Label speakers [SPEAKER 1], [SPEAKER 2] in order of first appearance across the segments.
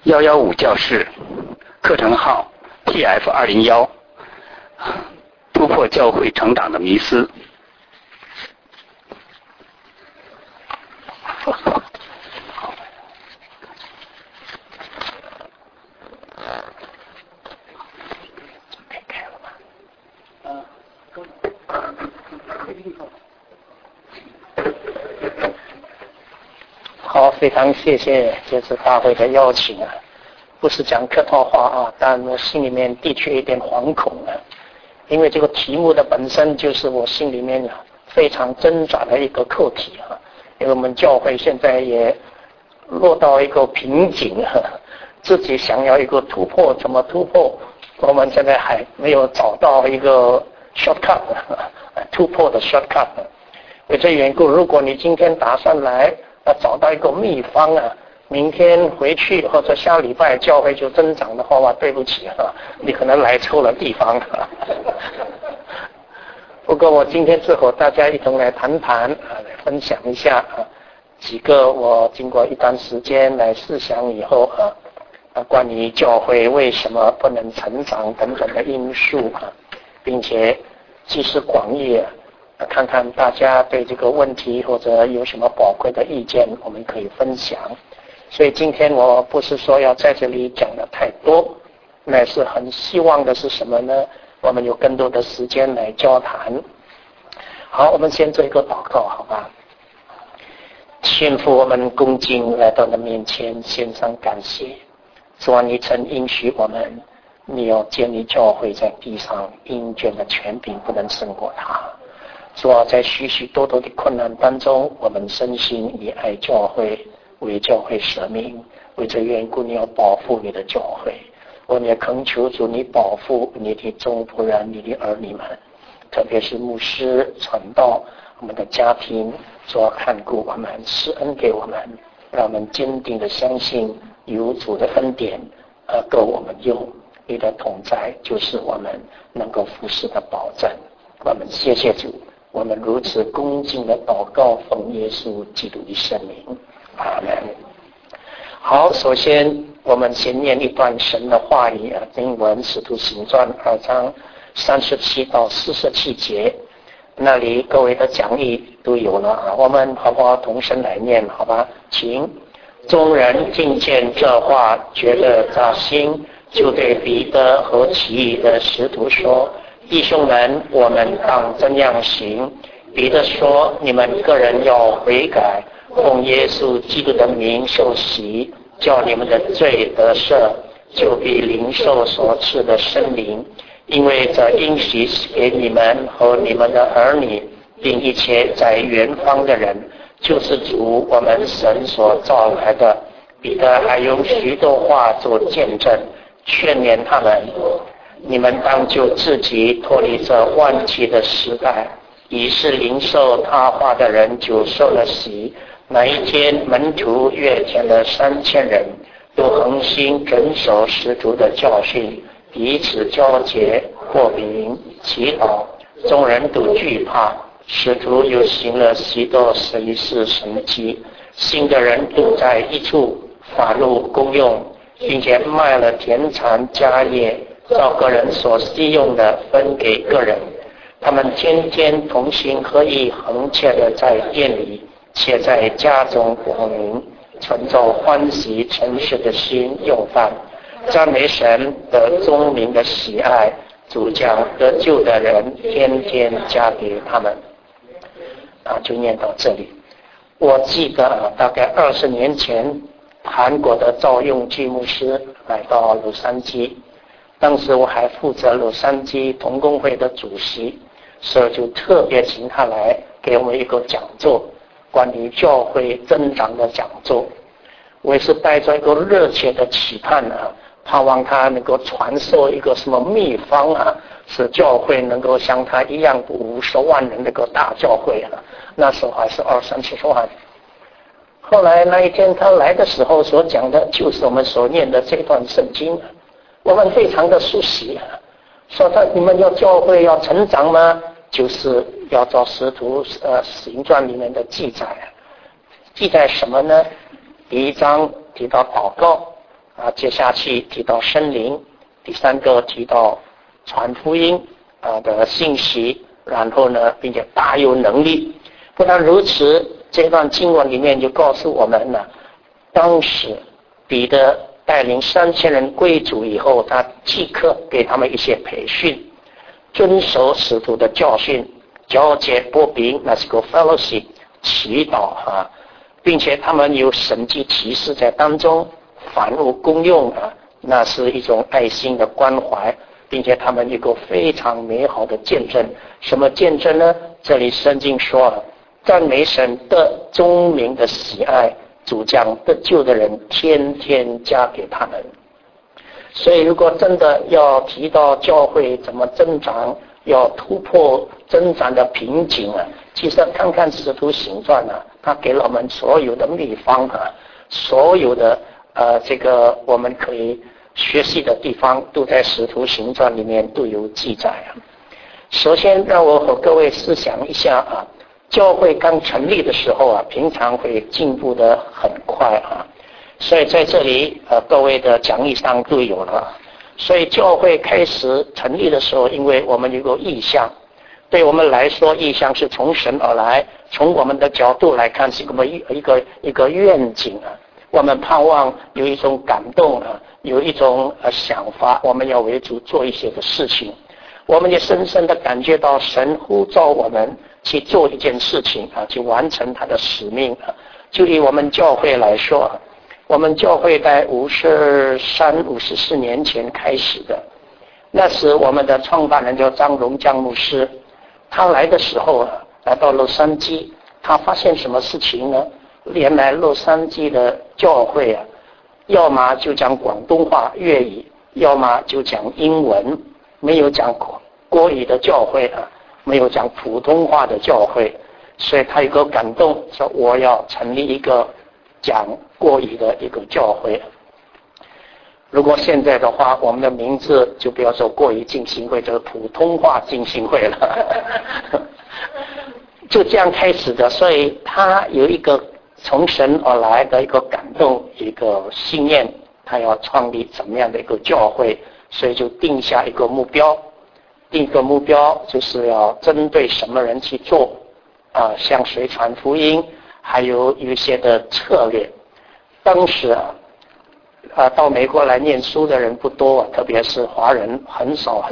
[SPEAKER 1] 115教室，课程号 TF201，突破教会成长的迷思。
[SPEAKER 2] 好，非常谢谢这次大会的邀请啊，不是讲客套话啊，但我心里面的确有点惶恐啊，因为这个题目的本身就是我心里面非常挣扎的一个课题啊，因为我们教会现在也落到一个瓶颈啊，自己想要一个突破，怎么突破？我们现在还没有找到一个 shortcut 突破的 shortcut。为这缘故，如果你今天打算来找到一个秘方啊，明天回去或者下礼拜教会就增长的话，对不起啊，你可能来错了地方。不过我今天是和大家一同来谈谈来分享一下几个我经过一段时间来思想以后关于教会为什么不能成长等等的因素并且集思广益看看大家对这个问题或者有什么宝贵的意见，我们可以分享。所以今天我不是说要在这里讲的太多，乃是很希望的是什么呢？我们有更多的时间来交谈。好，我们先做一个祷告，好吧？天父，我们恭敬来到你的面前，献上感谢。主啊，你曾应许我们，你要建立教会在地上，阴间的权柄不能胜过他。主啊，在许许多多的困难当中，我们深信你爱教会，为教会舍命，为这缘故你要保护你的教会。我们也恳求主你保护你的众仆人，你的儿女们，特别是牧师、传道，我们的家庭，主啊看顾我们，施恩给我们，让我们坚定的相信有主的恩典够我们用。你的同在就是我们能够服侍的保证。我们谢谢主，我们如此恭敬的祷告，奉耶稣基督的圣名，阿门。好，首先我们先念一段神的话语经文使徒行传2章37到47节，那里各位的讲义都有了我们好不好同声来念？好吧，请。众人听见这话，觉得扎心，就对彼得和其余的使徒说：弟兄们，我们当怎样行？彼得说：你们个人要悔改，奉耶稣基督的名受洗，叫你们的罪得赦，就必领受所赐的圣灵。因为这应许给你们和你们的儿女，并一切在远方的人，就是主我们神所召来的。彼得还用许多话做见证，劝勉他们：你们当就自己脱离这万期的时代。于是领受他话的人就受了洗。那一天，门徒约添了3000人，都恒心遵守使徒的教训，彼此交结，或饼祈祷。众人都惧怕。使徒又行了许多神事神迹，信的人都在一处法路公用，并且卖了田产家业，照个人所需用的分给个人。他们天天同心合意，恒切的在店里，且在家中广明，存着欢喜诚实的心用饭，赞美神的宗民的喜爱。主将得救的人天天加给他们。就念到这里。我记得大概20年前，韩国的赵用基牧师来到洛杉矶，当时我还负责洛杉矶同工会的主席，所以就特别请他来给我们一个讲座，关于教会增长的讲座。我也是带着一个热切的期盼盼望他能够传授一个什么秘方使教会能够像他一样50万人那个大教会那时候还是20-30万。后来那一天他来的时候所讲的就是我们所念的这段圣经我们非常的熟悉说你们要教会要成长吗？就是要照使徒行传里面的记载。记载什么呢？第1章提到祷告接下去提到圣灵，第三个提到传福音的信息，然后呢，并且大有能力。不但如此，这段经文里面就告诉我们呢，当时彼得带领3000人归主以后，他即刻给他们一些培训，遵守使徒的教训，交接波饼，那是个 fellowship， 祈祷并且他们有神迹奇事在当中，凡物公用那是一种爱心的关怀，并且他们有个非常美好的见证。什么见证呢？这里圣经说了，赞美神的钟鸣的喜爱，主将得救的人天天加给他们。所以如果真的要提到教会怎么增长，要突破增长的瓶颈其实看看使徒行传他给了我们所有的秘方所有的这个我们可以学习的地方都在使徒行传里面都有记载首先让我和各位思想一下教会刚成立的时候平常会进步得很快所以在这里各位的讲义上都有了。所以教会开始成立的时候，因为我们有个意向，对我们来说意向是从神而来，从我们的角度来看是一个愿景我们盼望有一种感动有一种想法，我们要为主做一些的事情。我们也深深的感觉到神呼召我们去做一件事情去完成他的使命就以我们教会来说我们教会在53、54年前开始的。那时我们的创办人叫张荣江牧师，他来的时候来到洛杉矶，他发现什么事情呢？原来洛杉矶的教会要么就讲广东话粤语，要么就讲英文，没有讲国语的教会没有讲普通话的教会。所以他有个感动，说我要成立一个讲国语的一个教会。如果现在的话，我们的名字就不要说国语浸信会，就是普通话浸信会了就这样开始的。所以他有一个从神而来的一个感动，一个信念，他要创立怎么样的一个教会，所以就定下一个目标。第一个目标就是要针对什么人去做向谁传福音，还有一些的策略。当时到美国来念书的人不多特别是华人很少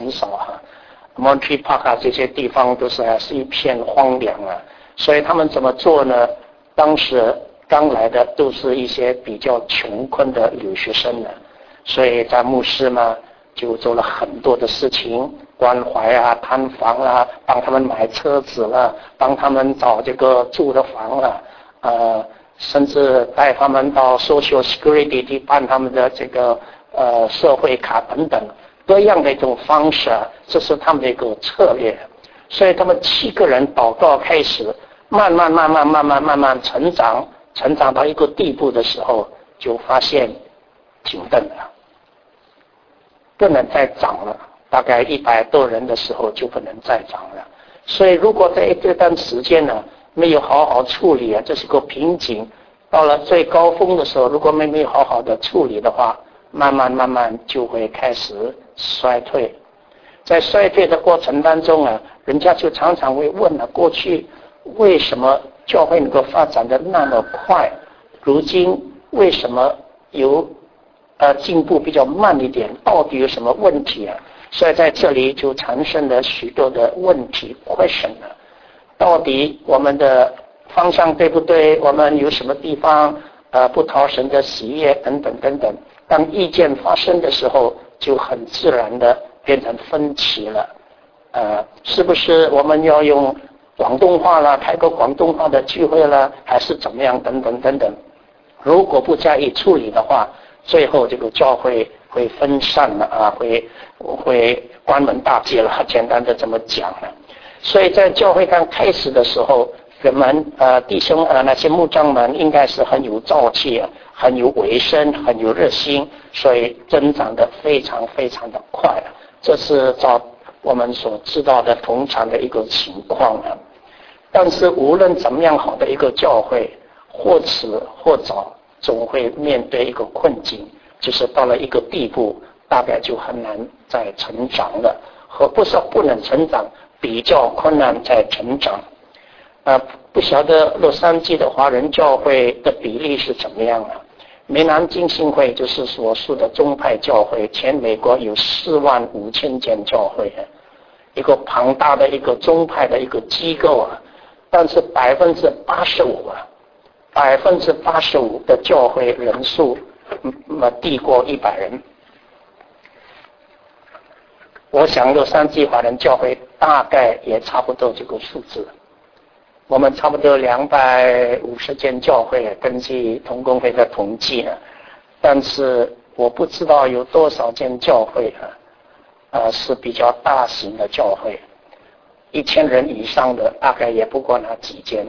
[SPEAKER 2] Monterey Park 这些地方都是一片荒凉所以他们怎么做呢？当时刚来的都是一些比较穷困的留学生所以在牧师嘛就做了很多的事情，关怀探访帮他们买车子帮他们找这个住的房甚至带他们到 Social Security 去办他们的这个社会卡等等各样的一种方式这是他们的一个策略。所以他们7个人祷告开始慢慢成长到一个地步的时候，就发现停顿了，不能再长了，大概100多人的时候就不能再长了。所以如果在这段时间没有好好处理这是个瓶颈。到了最高峰的时候，如果没有好好的处理的话，慢慢就会开始衰退。在衰退的过程当中人家就常常会问过去为什么教会能够发展的那么快，如今为什么有进步比较慢一点，到底有什么问题所以在这里就产生了许多的问题 question 到底我们的方向对不对，我们有什么地方不讨神的喜悦等等。当意见发生的时候，就很自然的变成分歧了是不是我们要用广东话开个广东话的聚会还是怎么样等等。如果不加以处理的话，最后这个教会会分散了会关门大吉了，简单的这么讲所以在教会刚开始的时候，我们弟兄那些牧长们应该是很有朝气很有维生，很有热心，所以增长的非常的快这是照我们所知道的通常的一个情况但是无论怎么样好的一个教会，或迟或早总会面对一个困境， 就是到了一个地步，大概就很难再成长了，和不是不能成长，比较困难再成长。不晓得洛杉矶的华人教会的比例是怎么样啊？美南浸信会就是所属的宗派教会，全美国有45000间教会，一个庞大的一个宗派的一个机构啊，但是85%的教会人数低过100人。我想洛杉矶华人教会大概也差不多这个数字。我们差不多250间教会，根据同工会的统计但是我不知道有多少间教会是比较大型的教会，1000人以上的大概也不过那几间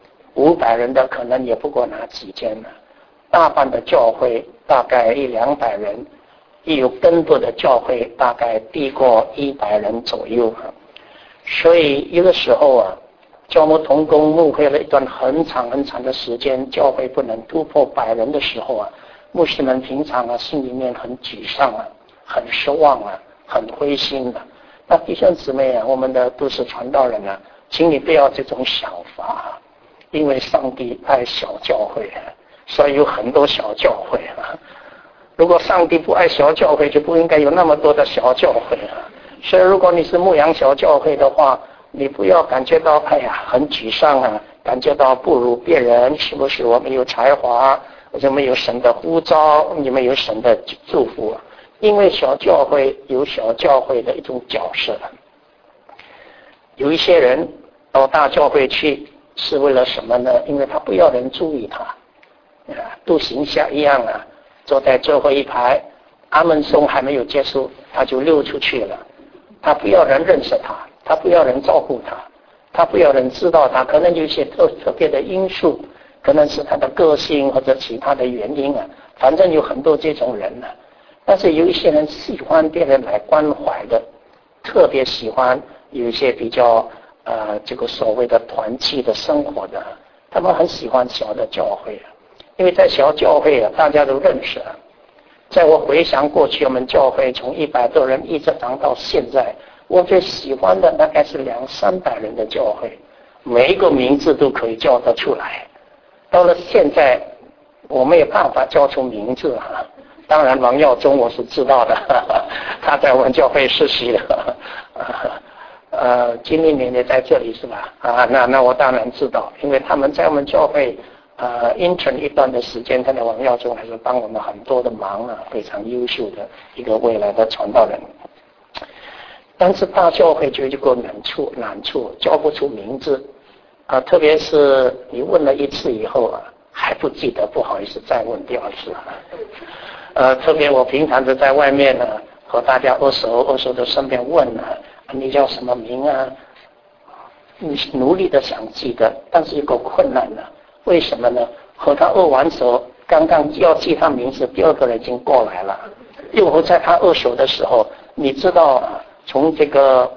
[SPEAKER 2] 500人的可能也不过那几间大半的教会大概100-200人，也有更多的教会大概低过100人左右所以有的时候教牧同工牧会了一段很长的时间，教会不能突破100人的时候牧师们平常心里面很沮丧很失望很灰心那弟兄姊妹我们的都是传道人请你不要这种想法因为上帝爱小教会所以有很多小教会如果上帝不爱小教会，就不应该有那么多的小教会所以如果你是牧养小教会的话，你不要感觉到很沮丧感觉到不如别人，是不是我没有才华，我就没有神的呼召，你没有神的祝福因为小教会有小教会的一种角色，有一些人到大教会去是为了什么呢？因为他不要人注意他都行侠一样坐在最后一排，阿门颂还没有结束他就溜出去了，他不要人认识他不要人照顾他不要人知道他，可能有一些特别的因素，可能是他的个性或者其他的原因反正有很多这种人但是有一些人喜欢别人来关怀的，特别喜欢有一些比较这个所谓的团契的生活的，他们很喜欢小的教会因为在小教会大家都认识在我回想过去我们教会从100多人一直长到现在，我最喜欢的大概是200-300人的教会，每一个名字都可以叫得出来。到了现在我没有办法叫出名字当然王耀忠我是知道的他在我们教会实习的金立年也在这里是吧那我当然知道，因为他们在我们教会intern 一段的时间，他的王耀忠还是帮我们很多的忙非常优秀的一个未来的传道人。但是大教会就有个难处叫不出名字特别是你问了一次以后还不记得，不好意思再问第二次特别我平常就在外面和大家握手的身边问你叫什么名你努力的想记得，但是有个困难为什么呢？和他握完手，刚刚要记他名字，第二个人已经过来了，又和在他握手的时候，你知道从这个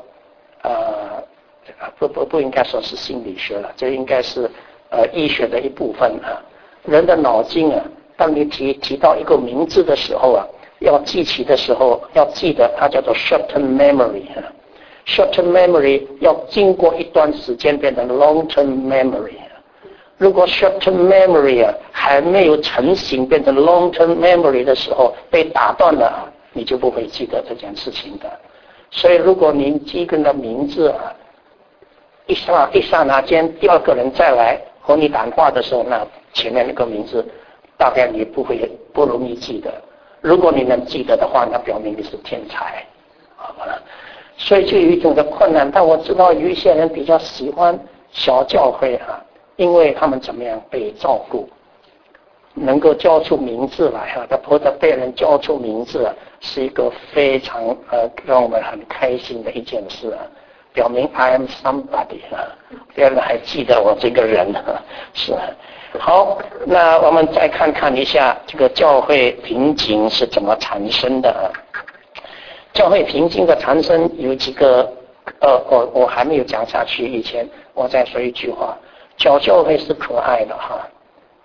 [SPEAKER 2] 不应该说是心理学了，这应该是医学的一部分人的脑筋当你提到一个名字的时候要记起的时候要记得，它叫做 short-term memory。short-term memory 要经过一段时间变成 long-term memory。如果 short-term memory 还没有成型变成 long-term memory 的时候被打断了，你就不会记得这件事情的。所以如果您记一个人的名字一刹那间第二个人再来和你谈话的时候，那前面那个名字大概你不容易记得。如果你能记得的话，那表明你是天才所以就有一种的困难。但我知道有一些人比较喜欢小教会因为他们怎么样被照顾，能够叫出名字来或者被人叫出名字是一个非常让我们很开心的一件事表明 I am somebody 别人还记得我这个人是好。那我们再看看一下这个教会瓶颈是怎么产生的教会瓶颈的产生有几个我还没有讲下去以前，我再说一句话，小教会是可爱的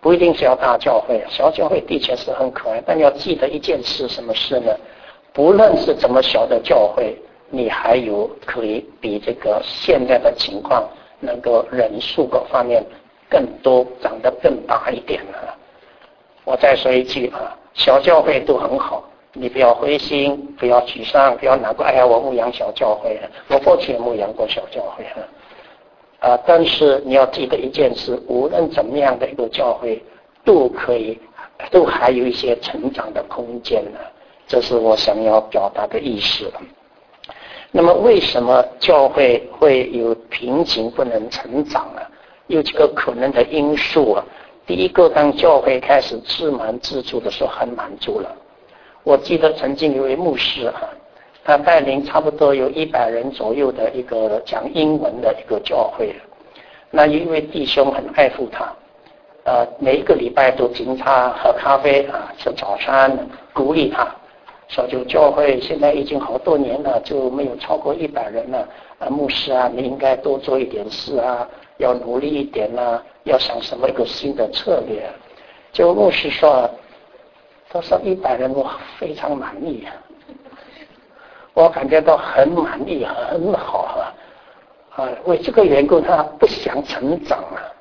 [SPEAKER 2] 不一定是要大教会，小教会的确是很可爱，但要记得一件事，什么事呢？不论是怎么小的教会，你还有可以比这个现在的情况能够人数各方面更多，长得更大一点了。我再说一句小教会都很好，你不要灰心，不要沮丧，不要难过。哎呀，我牧养小教会，我过去也牧养过小教会但是你要记得一件事，无论怎么样的一个教会，都还有一些成长的空间呢。这是我想要表达的意思。那么为什么教会会有瓶颈不能成长呢？有几个可能的因素第一个，当教会开始自满自足的时候，很满足了。我记得曾经有位牧师他带领差不多有100人左右的一个讲英文的一个教会。那有一位弟兄很爱护他，每一个礼拜都请他喝咖啡吃早餐，鼓励他，说就教会现在已经好多年了，就没有超过100人了。牧师你应该多做一点事要努力一点要想什么一个新的策略。就牧师说，他说100人我非常满意我感觉到很满意，很好为这个缘故，他不想成长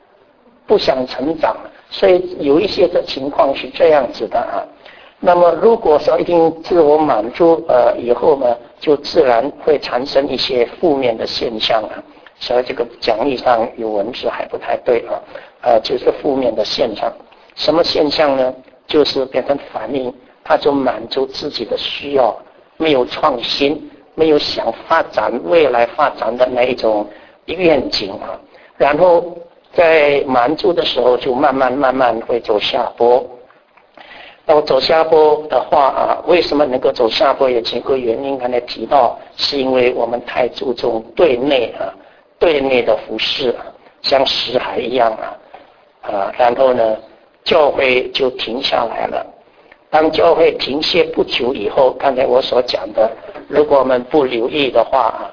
[SPEAKER 2] 所以有一些的情况是这样子的那么如果说一定自我满足以后呢，就自然会产生一些负面的现象所以这个讲义上有文字还不太对就是负面的现象。什么现象呢？就是变成反应，他就满足自己的需要，没有创新，没有想未来发展的那一种愿景然后在满足的时候就慢慢会走下坡。那么走下坡的话为什么能够走下坡？有几个原因刚才提到，是因为我们太注重对内的服事像死海一样然后呢教会就停下来了。当教会停歇不久以后，刚才我所讲的，如果我们不留意的话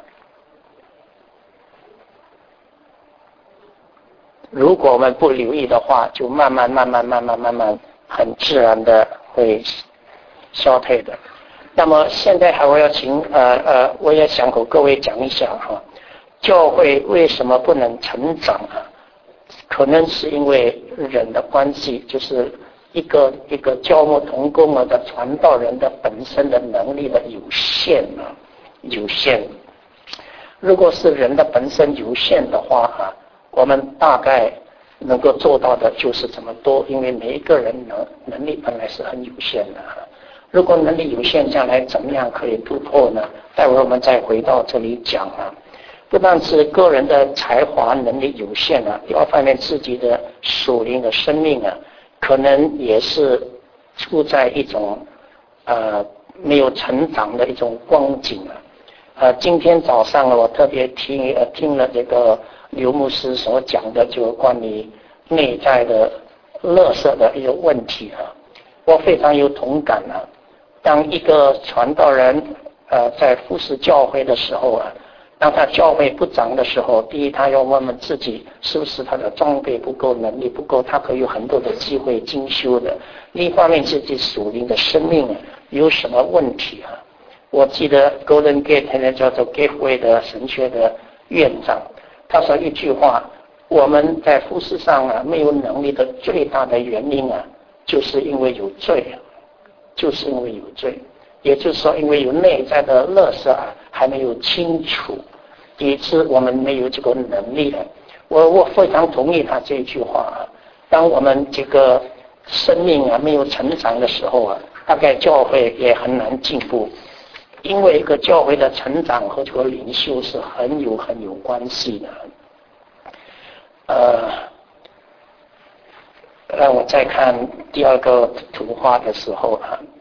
[SPEAKER 2] 就慢慢很自然的会消退的。那么现在我要我也想和各位讲一下教会为什么不能成长可能是因为人的关系，就是一个教牧同工的传道人的本身的能力的有限。如果是人的本身有限的话我们大概能够做到的就是这么多，因为每一个人能力本来是很有限的如果能力有限，将来怎么样可以突破呢？待会儿我们再回到这里讲不但是个人的才华能力有限第二方面自己的属灵的生命可能也是处在一种没有成长的一种光景今天早上我特别听了这个刘牧师所讲的，就关于内在的垃圾的一个问题我非常有同感当一个传道人在服侍教会的时候当他教会不长的时候，第一他要问问自己是不是他的装备不够，能力不够，他可以有很多的机会精修的。另一方面自己属灵的生命有什么问题我记得 Golden Gate 现在叫做 Gateway 的神学的院长，他说一句话，我们在服事上没有能力的最大的原因就是因为有罪，也就是说因为有内在的垃圾还没有清除，以致我们没有这个能力我非常同意他这句话当我们这个生命没有成长的时候大概教会也很难进步，因为一个教会的成长和这个领袖是很有关系的让我再看第二个图画的时候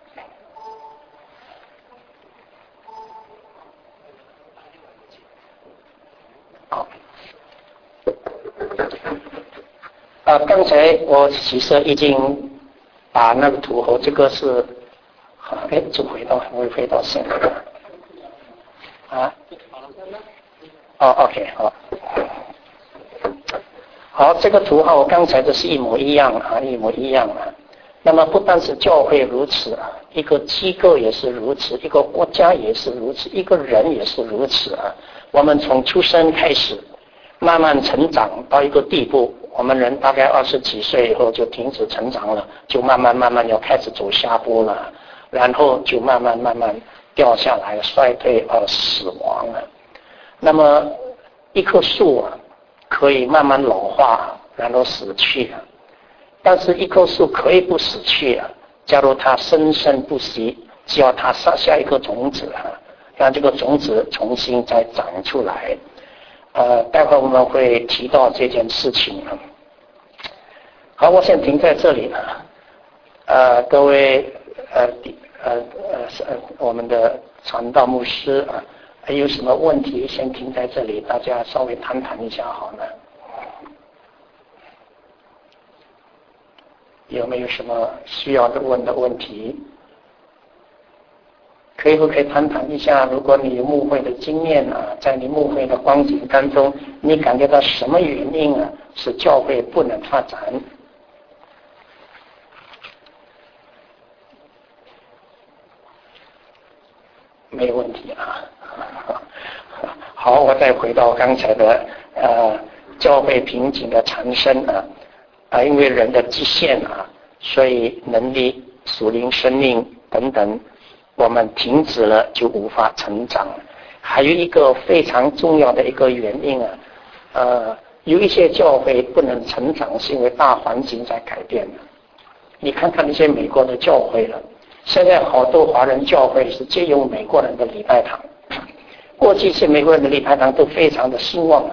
[SPEAKER 2] 刚才我其实已经把那个图和这个是就回到现在OK 好好，这个图和我刚才的是一模一样啊，一模一样啊。那么不但是教会如此啊，一个机构也是如此，一个国家也是如此，一个人也是如此啊。我们从出生开始，慢慢成长到一个地步，我们人大概20几岁以后就停止成长了，就慢慢要开始走下坡了，然后就慢慢掉下来，衰退死亡了。那么一棵树啊，可以慢慢老化，然后死去啊。但是一棵树可以不死去啊，假如它生生不息，只要它撒下一颗种子啊，让这个种子重新再长出来。待会我们会提到这件事情啊。好，我先停在这里了。各位我们的传道牧师啊，还有什么问题先停在这里，大家稍微谈谈一下好了。有没有什么需要问的问题？可不可以谈谈一下，如果你有牧会的经验啊，在你牧会的光景当中，你感觉到什么原因啊，使教会不能发展？没有问题啊。好，我再回到刚才的教会瓶颈的产生因为人的极限所以能力、属灵生命等等，我们停止了就无法成长。还有一个非常重要的一个原因有一些教会不能成长，是因为大环境在改变了。你看看那些美国的教会了，现在好多华人教会是借用美国人的礼拜堂。过去是美国人的礼拜堂都非常的兴旺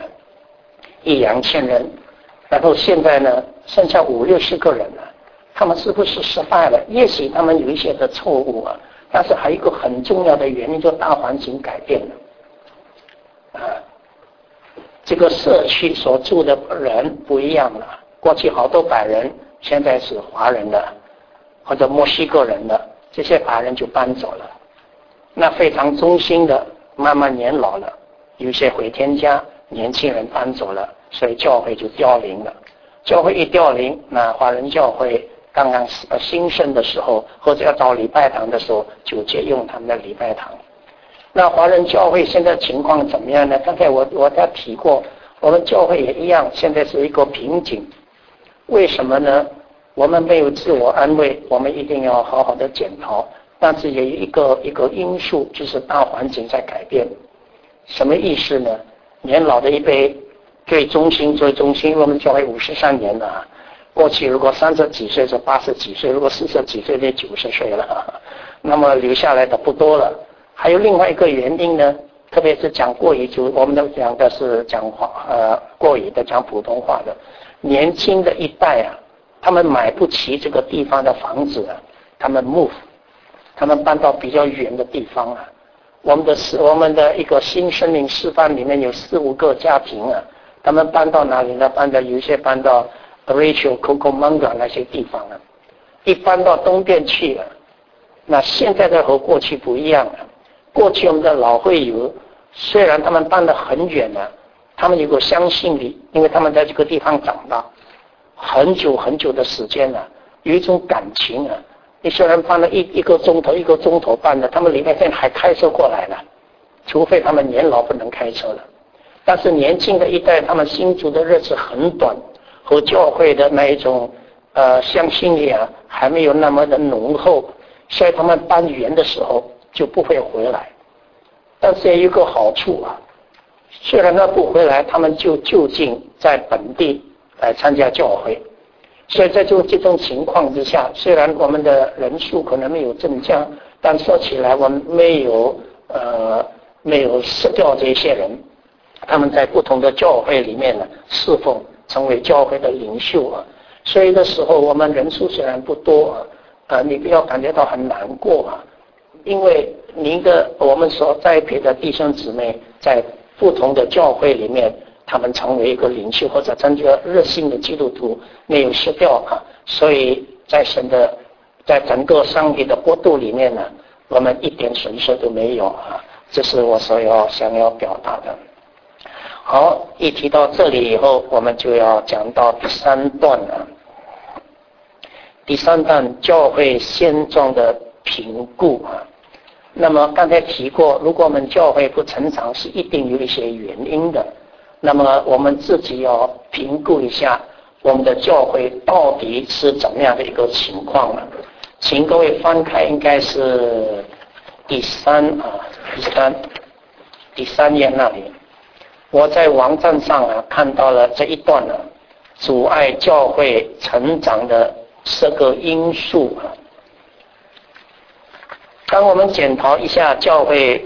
[SPEAKER 2] 1-2千人，然后现在呢剩下50-60个人了。他们是不是失败了？也许他们有一些的错误但是还有一个很重要的原因，就是大环境改变了这个社区所住的人不一样了。过去好多白人，现在是华人了，或者墨西哥人了，这些白人就搬走了。那非常中心的慢慢年老了，有些回天家，年轻人搬走了，所以教会就凋零了。教会一凋零，那华人教会刚刚兴盛的时候，或者要找礼拜堂的时候，就借用他们的礼拜堂。那华人教会现在情况怎么样呢？刚才我提过，我们教会也一样，现在是一个瓶颈。为什么呢？我们没有自我安慰，我们一定要好好的检讨。但是也有一个因素，就是大环境在改变。什么意思呢？年老的一辈最中心，我们教会53年了。过去如果30几岁是80几岁，如果40几岁就90岁了，那么留下来的不多了。还有另外一个原因呢，特别是讲国语，就我们都讲的是讲国语的，讲普通话的，年轻的一代他们买不起这个地方的房子他们 move， 他们搬到比较远的地方我们的一个新生命示范里面有4-5个家庭他们搬到哪里呢？有一些搬到 Rachel、Cocomonga 那些地方一搬到东边去那现在的和过去不一样过去我们的老会友，虽然他们搬得很远他们有个相信力，因为他们在这个地方长大很久很久的时间有一种感情你虽然搬了一个钟头搬的，他们礼拜天还开车过来了，除非他们年老不能开车了。但是年轻的一代，他们信主的日子很短，和教会的那一种相信力还没有那么的浓厚，所以他们搬远的时候就不会回来。但是也有一个好处虽然他不回来，他们就近在本地来参加教会。所以在这种情况之下，虽然我们的人数可能没有增加，但说起来我们没有失掉这些人，他们在不同的教会里面侍奉，成为教会的领袖所以的时候我们人数虽然不多你不要感觉到很难过因为我们所栽培的弟兄姊妹在不同的教会里面，他们成为一个领袖或者成为热心的基督徒，没有失掉所以在整个上帝的国度里面我们一点损失都没有这是我想要表达的。 好，一提到这里以后，我们就要讲到第三段了。第三段教会现状的评估啊。那么刚才提过，如果我们教会不成长，是一定有一些原因的。那么我们自己要评估一下，我们的教会到底是怎么样的一个情况呢？请各位翻开，应该是第三页那里。我在网站上看到了这一段阻碍教会成长的4个因素当我们检讨一下教会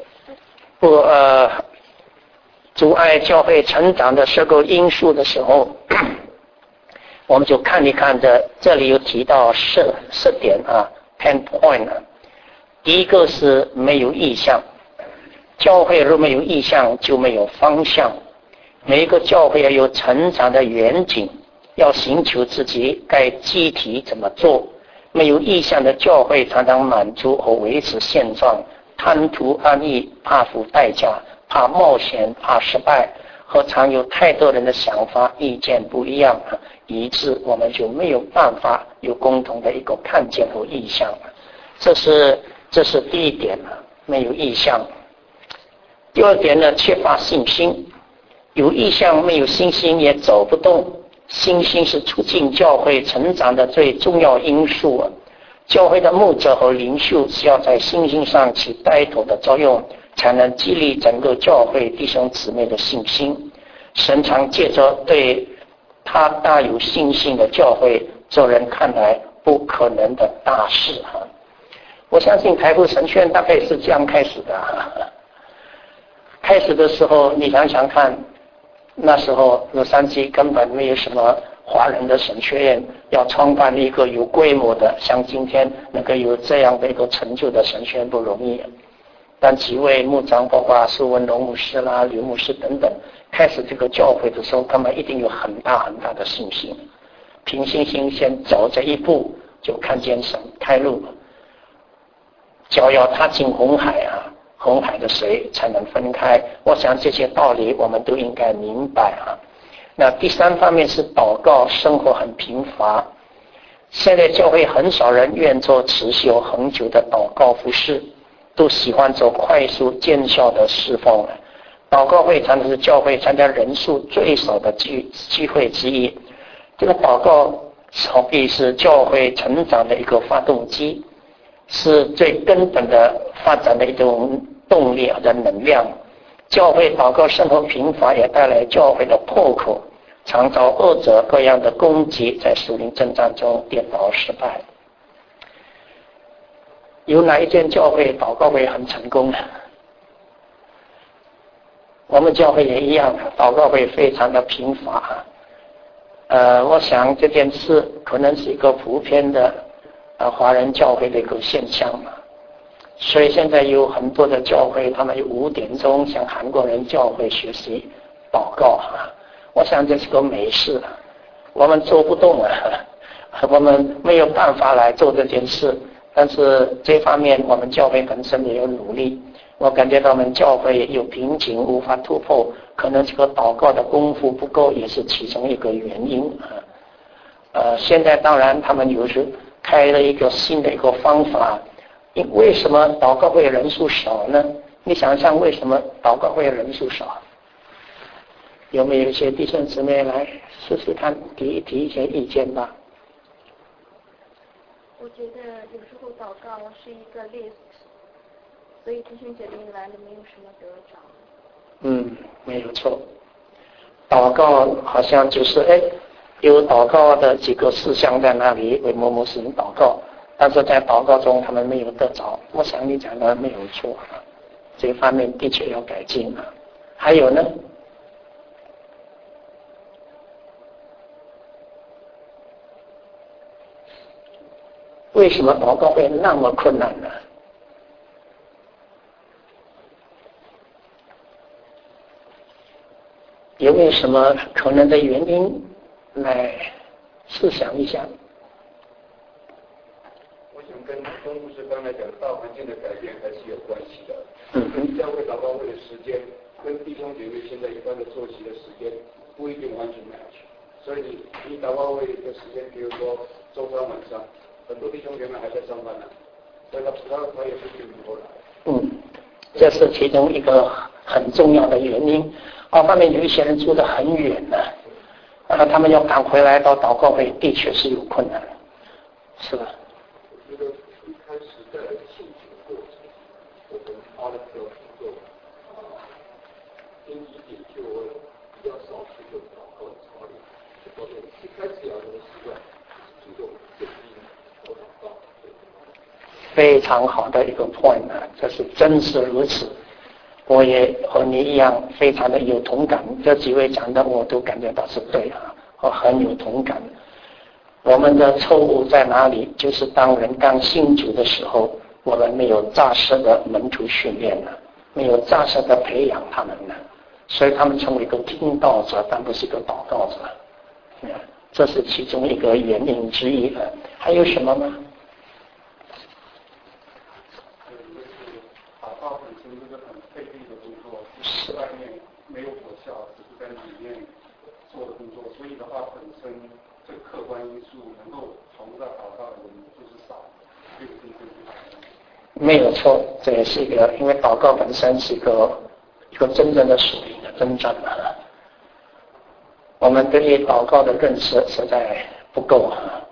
[SPEAKER 2] 阻碍教会成长的4个因素的时候，我们就看一看这里有提到10点10 point 第一个是没有意向。教会若没有意向，就没有方向。每一个教会要有成长的远景，要寻求自己该具体怎么做。没有意向的教会常常满足和维持现状，贪图安逸，怕付代价，怕冒险，怕失败，和常有太多人的想法意见不一样，以致我们就没有办法有共同的一个看见和意向。这是第一点没有意向。第二点呢，缺乏信心。有意向没有信心也走不动。信心是促进教会成长的最重要因素教会的牧者和领袖是要在信心上起带头的作用，才能激励整个教会弟兄姊妹的信心。神常借着对他大有信心的教会做人看来不可能的大事我相信台北神学院大概是这样开始的开始的时候，你想想看，那时候洛杉矶根本没有什么华人的神学院，要创办一个有规模的，像今天能够有这样的一个成就的神学院不容易。但几位牧长，包括苏文龙牧师啦、刘牧师等等，开始这个教会的时候，他们一定有很大很大的信心，凭信心先走这一步，就看见神开路了。脚要踏进红海红海的水才能分开。我想这些道理我们都应该明白那第三方面是祷告生活很贫乏。现在教会很少人愿做持续恒久的祷告服事，都喜欢做快速见效的侍奉祷告会常常是教会参加人数最少的聚会之一。这个祷告好比是教会成长的一个发动机，是最根本的发展的一种动力的能量。教会祷告生活贫乏，也带来教会的破口，常遭恶者各样的攻击，在属灵征战中跌倒失败。有哪一间教会祷告会很成功呢？我们教会也一样，祷告会非常的贫乏我想这件事可能是一个普遍的华人教会的一个现象所以现在有很多的教会，他们有5点钟向韩国人教会学习祷告我想这是个美事我们做不动我们没有办法来做这件事，但是这方面我们教会本身也有努力。我感觉到我们教会有瓶颈无法突破，可能这个祷告的功夫不够，也是其中一个原因现在当然他们有时开了一个新的一个方法。为什么祷告会人数少呢？你想想为什么祷告会人数少？有没有一些弟兄姊妹来试试看，提一些意见吧？
[SPEAKER 3] 我觉得有时候祷告是一个 list， 所以弟兄姐妹来了没有什么得着。
[SPEAKER 2] 没有错。祷告好像就是有祷告的几个事项在那里为某某事情祷告，但是在祷告中他们没有得着。我想你讲的没有错这方面的确要改进还有呢？为什么祷告会那么困难呢？有没有什么可能的原因来试想一下？
[SPEAKER 4] 我想跟牧师刚才讲大环境的改变还是有关系的。教会祷告会的时间跟弟兄姐妹现在一般的作息的时间不一定完全 match， 所以你祷告会的时间，比如说周三晚上，很多弟兄姐妹还在上班呢，所以他也是听不过来。
[SPEAKER 2] 这是其中一个很重要的原因。方面有一些人住得很远呢，他们要赶回来到祷告会，的确是有困难，是吧？
[SPEAKER 4] 我觉得一开始在信主的过程，我们花了比较多，因一点就比较少去做祷告的操练。我觉得一开始要有的习惯，注重圣经和祷告。
[SPEAKER 2] 非常好的一个 point 这是真是如此。我也和你一样非常的有同感，这几位讲的我都感觉到是对我很有同感。我们的错误在哪里？就是当人刚信主的时候，我们没有扎实的门徒训练没有扎实的培养他们所以他们成为一个听道者，但不是一个祷告者这是其中一个原因之一还有什么吗？
[SPEAKER 4] 祷告本身就是很费力的工作，是外面没有果效，只是在里面做的工作，所以的话本身这个客观因素能够从到祷告的人就是少，这个真正是
[SPEAKER 2] 没有错，这也是一个，因为祷告本身是一个真正的属灵的征战我们对于祷告的认识实在不够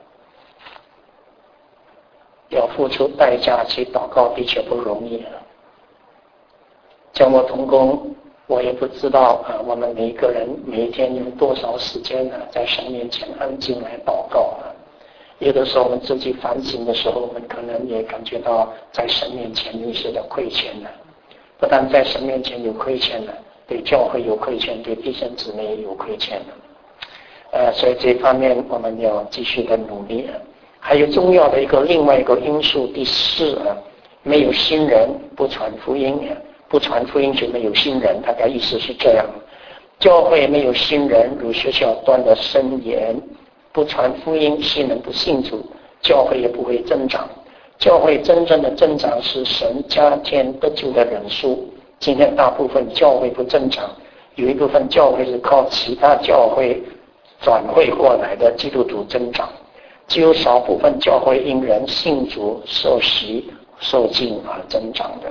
[SPEAKER 2] 要付出代价去祷告的确不容易教我同工，我也不知道我们每一个人每一天有多少时间在神面前安静来祷告有的时候我们自己反省的时候，我们可能也感觉到在神面前有一些的亏欠不但在神面前有亏欠对教会有亏欠，对弟兄姊妹也有亏欠所以这方面我们要继续的努力还有重要的另外一个因素，第四没有新人不传福音不传福音就没有新人，大概意思是这样。教会没有新人，如学校端的申言，不传福音，新人不信主，教会也不会增长。教会真正的增长是神加添得救的人数。今天大部分教会不增长，有一部分教会是靠其他教会转会过来的基督徒增长，只有少部分教会因人信主受洗受浸而增长的。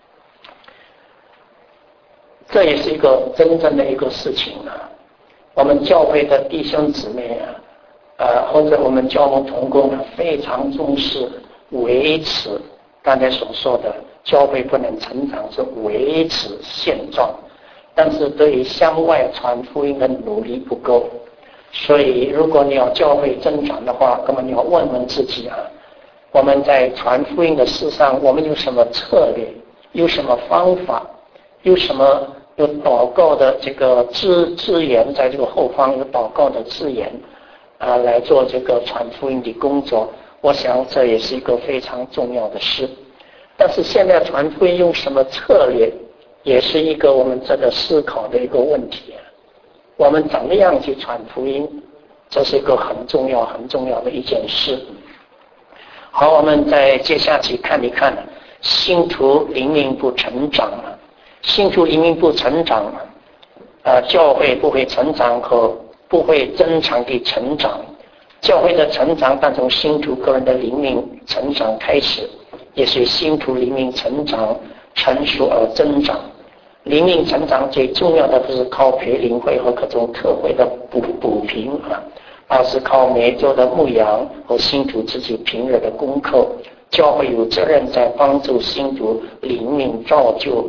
[SPEAKER 2] 这也是一个真正的一个事情我们教会的弟兄姊妹或者我们教牧同工非常重视维持刚才所说的教会不能成长，是维持现状，但是对于向外传福音的努力不够。所以如果你要教会增长的话，那么你要问问自己我们在传福音的事上，我们有什么策略，有什么方法，有祷告的这个字眼，在这个后方有祷告的字眼来做这个传福音的工作。我想这也是一个非常重要的事。但是现在传福音用什么策略，也是一个我们值得思考的一个问题我们怎么样去传福音，这是一个很重要的一件事。好，我们再接下去看一看信徒灵命不成长信徒灵命不成长教会不会成长和不会正常的成长。教会的成长但从信徒个人的灵命成长开始，也是信徒灵命成长成熟而增长。灵命成长最重要的不是靠培灵会和各种特会的补平而是靠每周的牧养和信徒自己平日的功课。教会有责任在帮助信徒灵命造就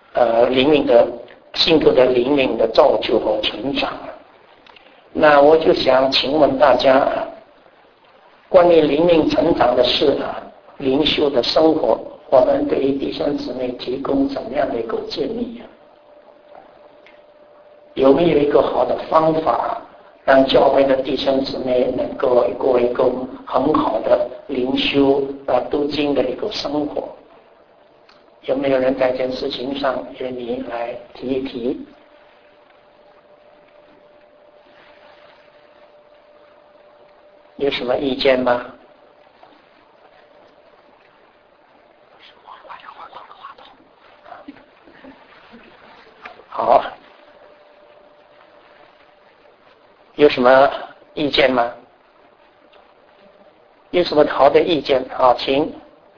[SPEAKER 2] 信徒的灵命的造就和成长。那我就想请问大家关于灵命成长的事灵修的生活，我们对于弟兄姊妹提供怎么样的一个建议有没有一个好的方法让教会的弟兄姊妹能够过一个很好的灵修读经的一个生活？有没有人在这件事情上愿意来提一提？有什么意见吗？ 好，有什么意见吗？有什么好的意见？好，请。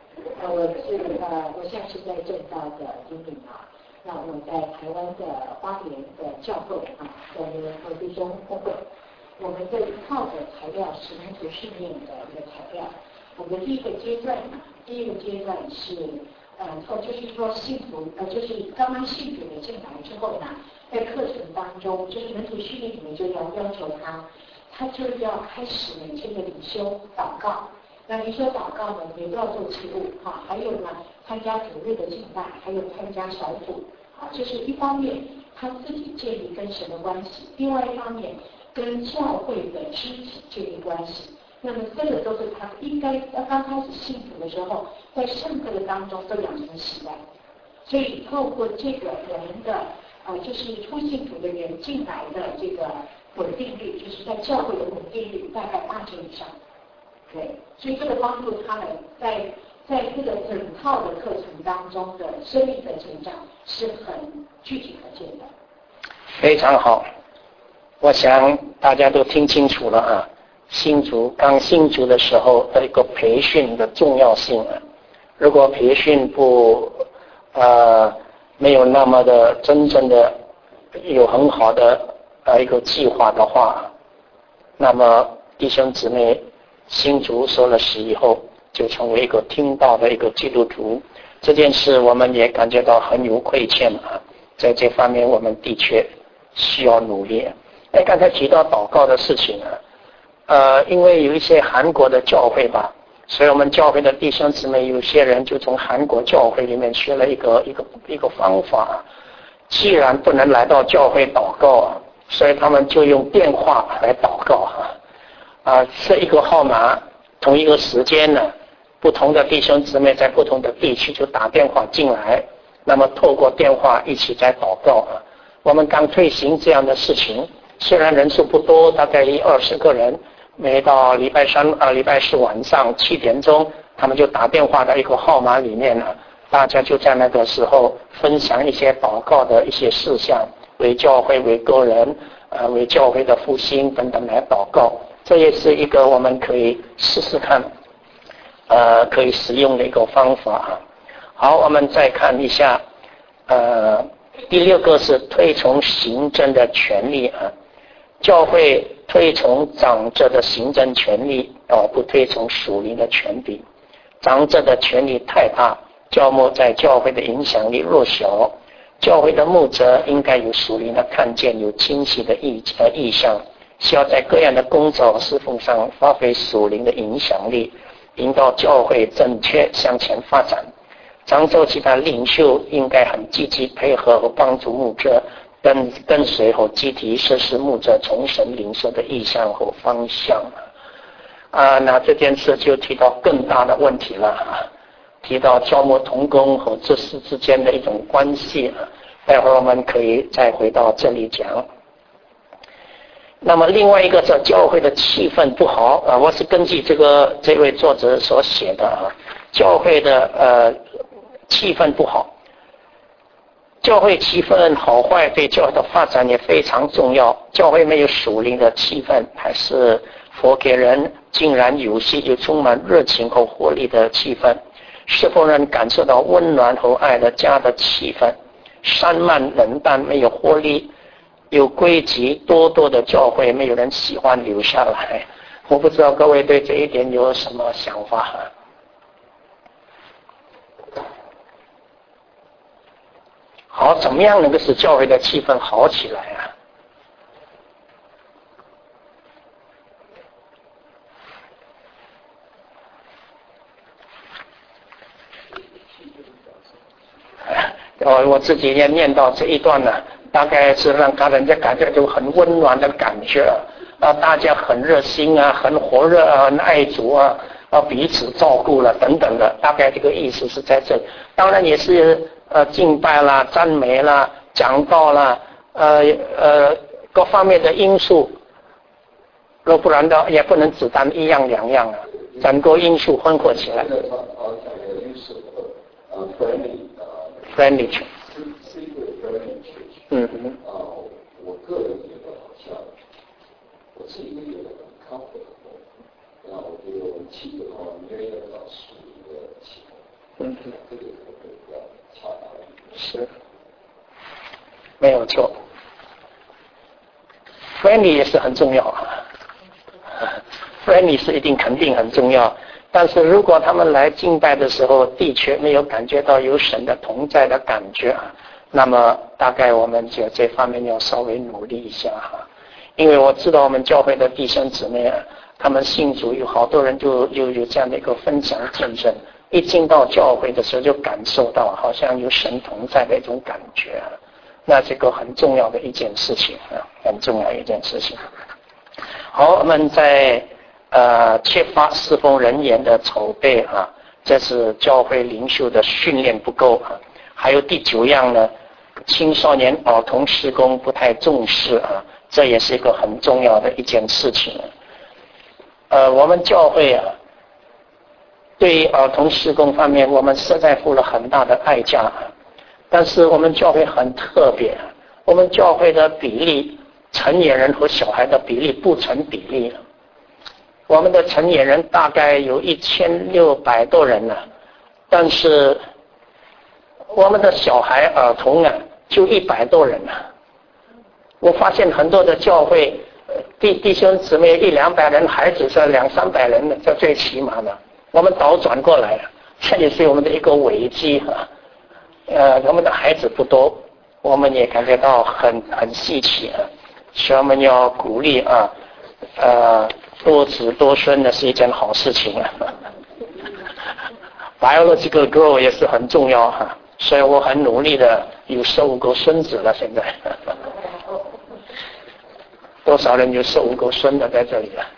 [SPEAKER 5] 我现在是在正大的经理啊，那我在台湾的花莲的教会啊，在和弟兄工会，我们这一套的材料是民族训练的一个材料。我们第一个阶段是就是说信徒就是刚刚信主的进来之后呢，在课程当中，就是民族训练里面就要求他就要开始每天的灵修祷告。那灵修祷告呢，也要做记录啊，还有呢，参加主日的敬拜，还有参加小组啊，这是一方面他自己建立跟神的关系，另外一方面跟教会的肢体建立关系。那么这个都是他应该刚开始信主的时候，在上课的当中都养成习惯。所以透过这个我们的就是初信主的人进来的这个稳定率，就是在教会的稳定率大概8成以上。对，所以这个帮助他们在这个整套的课程当中的生命的成长是很具体可见的。
[SPEAKER 2] 非常好，我想大家都听清楚了啊。刚信主的时候的一个培训的重要性啊，如果培训没有那么的真正的有很好的一个计划的话，那么弟兄姊妹信主受了洗以后，就成为一个听道的一个基督徒，这件事我们也感觉到很有亏欠啊，在这方面我们的确需要努力。刚才提到祷告的事情啊，因为有一些韩国的教会吧，所以我们教会的弟兄姊妹有些人就从韩国教会里面学了一个方法，既然不能来到教会祷告，所以他们就用电话来祷告设一个号码，同一个时间呢，不同的弟兄姊妹在不同的地区就打电话进来，那么透过电话一起在祷告我们刚推行这样的事情，虽然人数不多，大概20个人，每到礼拜四晚上7点钟，他们就打电话到一个号码里面大家就在那个时候分享一些祷告的一些事项，为教会、为个人为教会的复兴等等来祷告。这也是一个我们可以试试看可以使用的一个方法好，我们再看一下第6个是推崇行政的权利教会推崇长者的行政权利不推崇属灵的权柄。长者的权力太大，教牧在教会的影响力弱小，教会的牧者应该有属灵的看见，有清晰的意向，需要在各样的工作侍奉上发挥属灵的影响力，引导教会正确向前发展。长州其他领袖应该很积极配合和帮助牧者，跟随和集体实施牧者从神领受的意向和方向那这件事就提到更大的问题了提到教牧同工和知识之间的一种关系待会儿我们可以再回到这里讲。那么另外一个是教会的气氛不好我是根据这位作者所写的教会的气氛不好。教会气氛好坏对教会的发展也非常重要。教会没有属灵的气氛，还是佛给人竟然有些又充满热情和活力的气氛，是否能感受到温暖和爱的家的气氛？散漫冷淡没有活力，有规矩多的教会，没有人喜欢留下来。我不知道各位对这一点有什么想法好，怎么样能够使教会的气氛好起来我自己也念到这一段大概是让人家感觉就很温暖的感觉大家很热心很火热很爱主彼此照顾了等等的，大概这个意思是在这里。当然也是敬拜啦、赞美啦、讲道啦各方面的因素，若不然的也不能只单一样两样整个因素混合起来。friendly church
[SPEAKER 6] 我个人觉得好像我自己觉得很comfortable，那我觉得我们气的话，没有老师一个气氛，这个可能会比较恰当一点。
[SPEAKER 2] 是，没有错。friendly 也是很重要friendly 是一定肯定很重要，但是如果他们来敬拜的时候的确没有感觉到有神的同在的感觉，那么大概我们就这方面要稍微努力一下因为我知道我们教会的弟兄姊妹他们信主有好多人就有这样的一个分享见证，一进到教会的时候就感受到好像有神同在的一种感觉那这个很重要的一件事情很重要一件事情。好，我们在缺乏侍奉人员的筹备这是教会领袖的训练不够还有第9样呢，青少年儿童事工不太重视这也是一个很重要的一件事情我们教会对于儿童事工方面我们实在付了很大的代价但是我们教会很特别，我们教会的比例成年人和小孩的比例不成比例我们的成年人大概有1600多人但是我们的小孩儿童就100多人我发现很多的教会弟兄姊妹100-200人，孩子是200-300人的，这最起码的。我们倒转过来这也是我们的一个危机我们的孩子不多，我们也感觉到很稀奇所以我们要鼓励多子多孙的是一件好事情biological growth 也是很重要所以我很努力的有15个孙子了现在多少人有15个孙的在这里了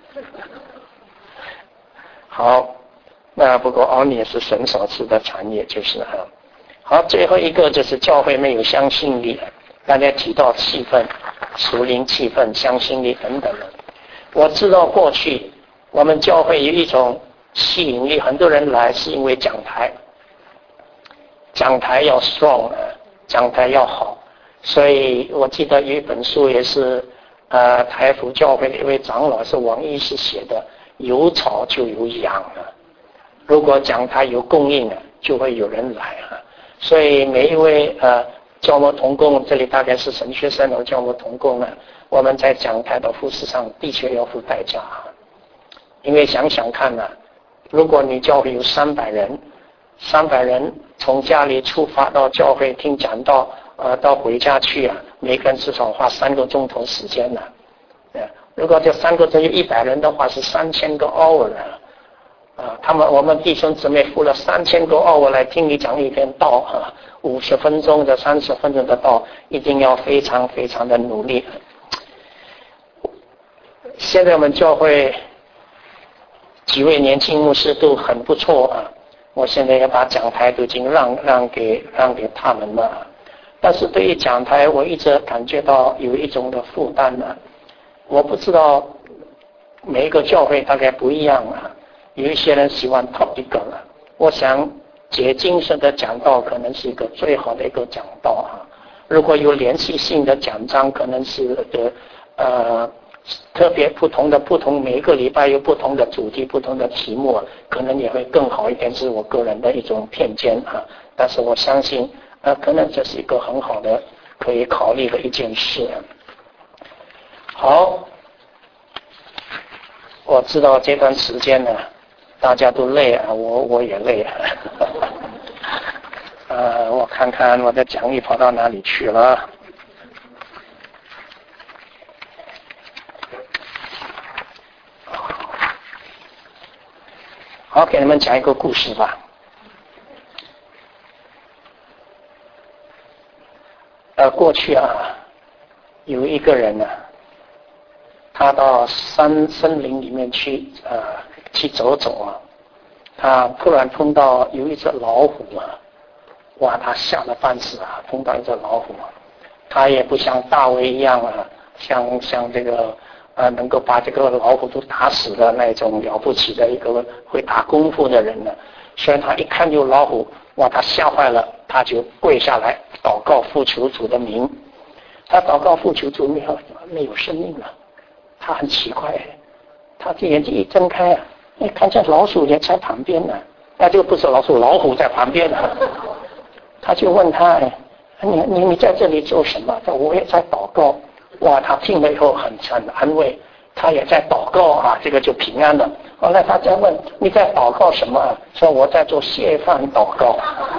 [SPEAKER 2] 好，那不过奥尼也是神所赐的产业就是好，最后一个就是教会没有向心力，大家提到气氛属灵气氛向心力等等的我知道过去我们教会有一种吸引力，很多人来是因为讲台要 strong 讲台要好，所以我记得有一本书也是台福教会的一位长老是王医师写的，有草就有养如果讲台有供应就会有人来所以每一位教牧同工，这里大概是神学生和教牧同工我们在讲台的服事上的确要付代价因为想想看如果你教会有300人从家里出发到教会听讲道到回家去每个人至少花3个钟头时间如果这3个钟有100人的话是3000个 hour 我们弟兄姊妹付了3000个 hour 来听你讲一篇道50分钟的30分钟的道，一定要非常非常的努力。现在我们教会几位年轻牧师都很不错我现在要把讲台都已经让给他们了，但是对于讲台我一直感觉到有一种的负担我不知道每一个教会大概不一样有一些人喜欢 topical 我想解经式的讲道可能是一个最好的一个讲道如果有连续性的讲章可能是特别不同每一个礼拜有不同的主题不同的题目可能也会更好一点，是我个人的一种偏见但是我相信可能这是一个很好的可以考虑的一件事好，我知道这段时间大家都累我也累我看看我的讲义跑到哪里去了好，给你们讲一个故事吧过去有一个人他到森林里面去走走他突然碰到有一只老虎哇，他吓得半死碰到一只老虎他也不像大卫一样像这个能够把这个老虎都打死的那种了不起的一个会打功夫的人所以他一看有老虎哇，他吓坏了，他就跪下来祷告，付求主的名他祷告父求主没有生命了，他很奇怪，他的眼睛一睁开看见老鼠也在旁边呢，那就不是老鼠，老虎在旁边呢。他就问他，你在这里做什么？我也在祷告。哇，他听了以后很安慰，他也在祷告这个就平安了。后来他再问你在祷告什么？说我在做谢饭祷告。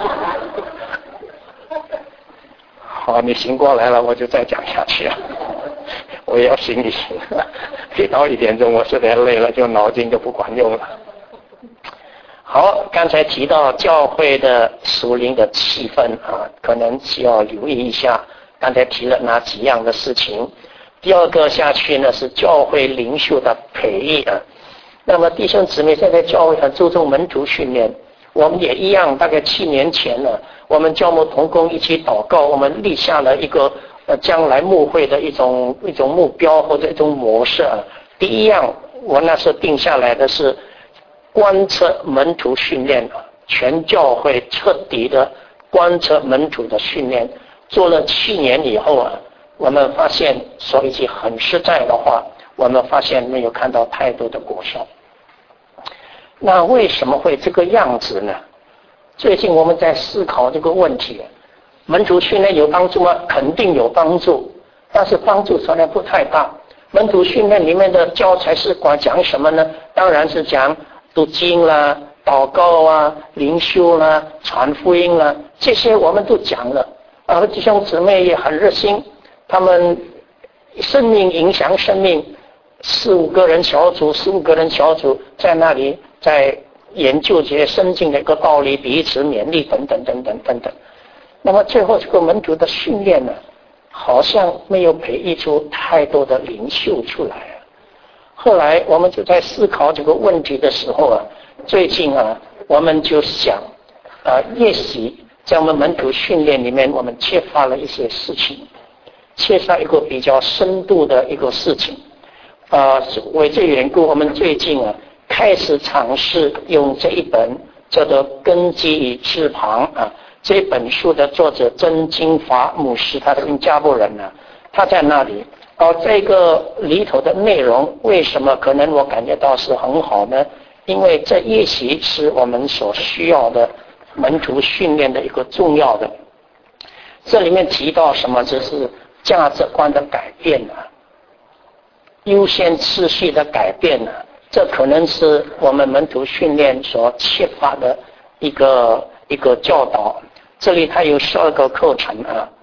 [SPEAKER 2] 好，你醒过来了，我就再讲下去了。我也要醒一醒，一到1点钟我实在累了，就脑筋就不管用了。好，刚才提到教会的属灵的气氛可能需要留意一下。刚才提了哪几样的事情？第二个下去呢是教会领袖的培育那么弟兄姊妹，现在教会很注重门徒训练，我们也一样。大概7年前呢，我们教牧同工一起祷告，我们立下了一个将来牧会的一种目标或者一种模式第一样，我那时候定下来的是观测门徒训练全教会彻底的观测门徒的训练。做了7年以后我们发现说一句很实在的话，我们发现没有看到太多的果效。那为什么会这个样子呢？最近我们在思考这个问题，门徒训练有帮助吗？肯定有帮助，但是帮助虽然不太大。门徒训练里面的教材是讲什么呢？当然是讲读经啦、祷告灵修啦、传福音啦，这些我们都讲了。弟兄姊妹也很热心，他们生命影响生命，4-5个人小组，15个人小组在那里在研究这些圣经的一个道理，彼此勉励等等等等等等。那么最后这个门徒的训练呢，好像没有培育出太多的领袖出来后来我们就在思考这个问题的时候最近我们就想也许在我们门徒训练里面，我们缺乏了一些事情，缺乏一个比较深度的一个事情。为这缘故，我们最近开始尝试用这一本叫做《根基与翅膀》这本书的作者曾金华牧师，他是新加坡人他在那里。这个里头的内容为什么可能我感觉到是很好呢？因为这也许是我们所需要的门徒训练的一个重要的。这里面提到什么？就是价值观的改变优先次序的改变这可能是我们门徒训练所缺乏的一个教导。这里它有12个课程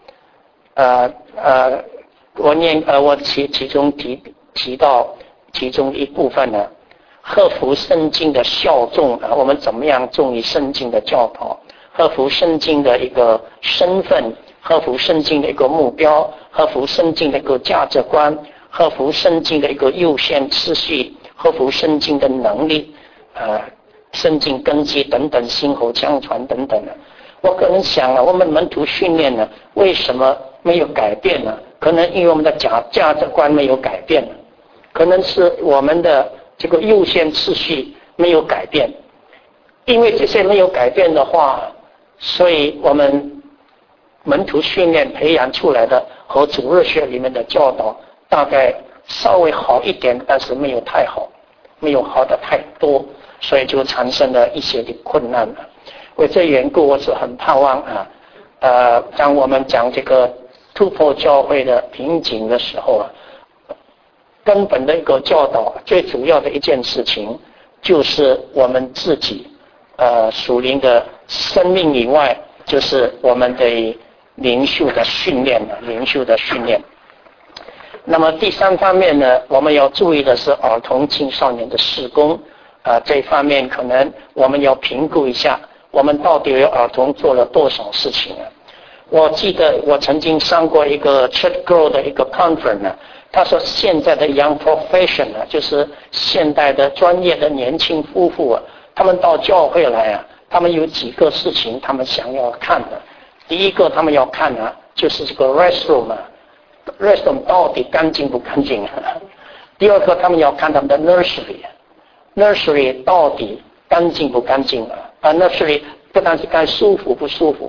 [SPEAKER 2] 我其中提到其中一部分合乎圣经的效忠我们怎么样忠于圣经的教导，合乎圣经的一个身份，合乎圣经的一个目标，合乎圣经的一个价值观，合乎圣经的一个优先次序，合乎圣经的能力圣经根基等等，薪火相传等等我个人想我们门徒训练为什么没有改变呢？可能因为我们的价值观没有改变可能是我们的这个优先次序没有改变。因为这些没有改变的话，所以我们门徒训练培养出来的和主日学里面的教导大概稍微好一点，但是没有太好，没有好的太多，所以就产生了一些的困难为这缘故，我是很盼望当我们讲这个突破教会的瓶颈的时候根本的一个教导，最主要的一件事情就是我们自己属灵的生命以外，就是我们的灵修的训练那么第3方面呢，我们要注意的是儿童青少年的事工这方面可能我们要评估一下，我们到底为儿童做了多少事情我记得我曾经上过一个 Church Grow 的一个 conference 他说现在的 young profession 就是现代的专业的年轻夫妇他们到教会来他们有几个事情他们想要看的。第一个他们要看就是这个 restroom 到底干净不干净第二个他们要看他们的 nursery 到底干净不干净nursery 不但是干舒服不舒服，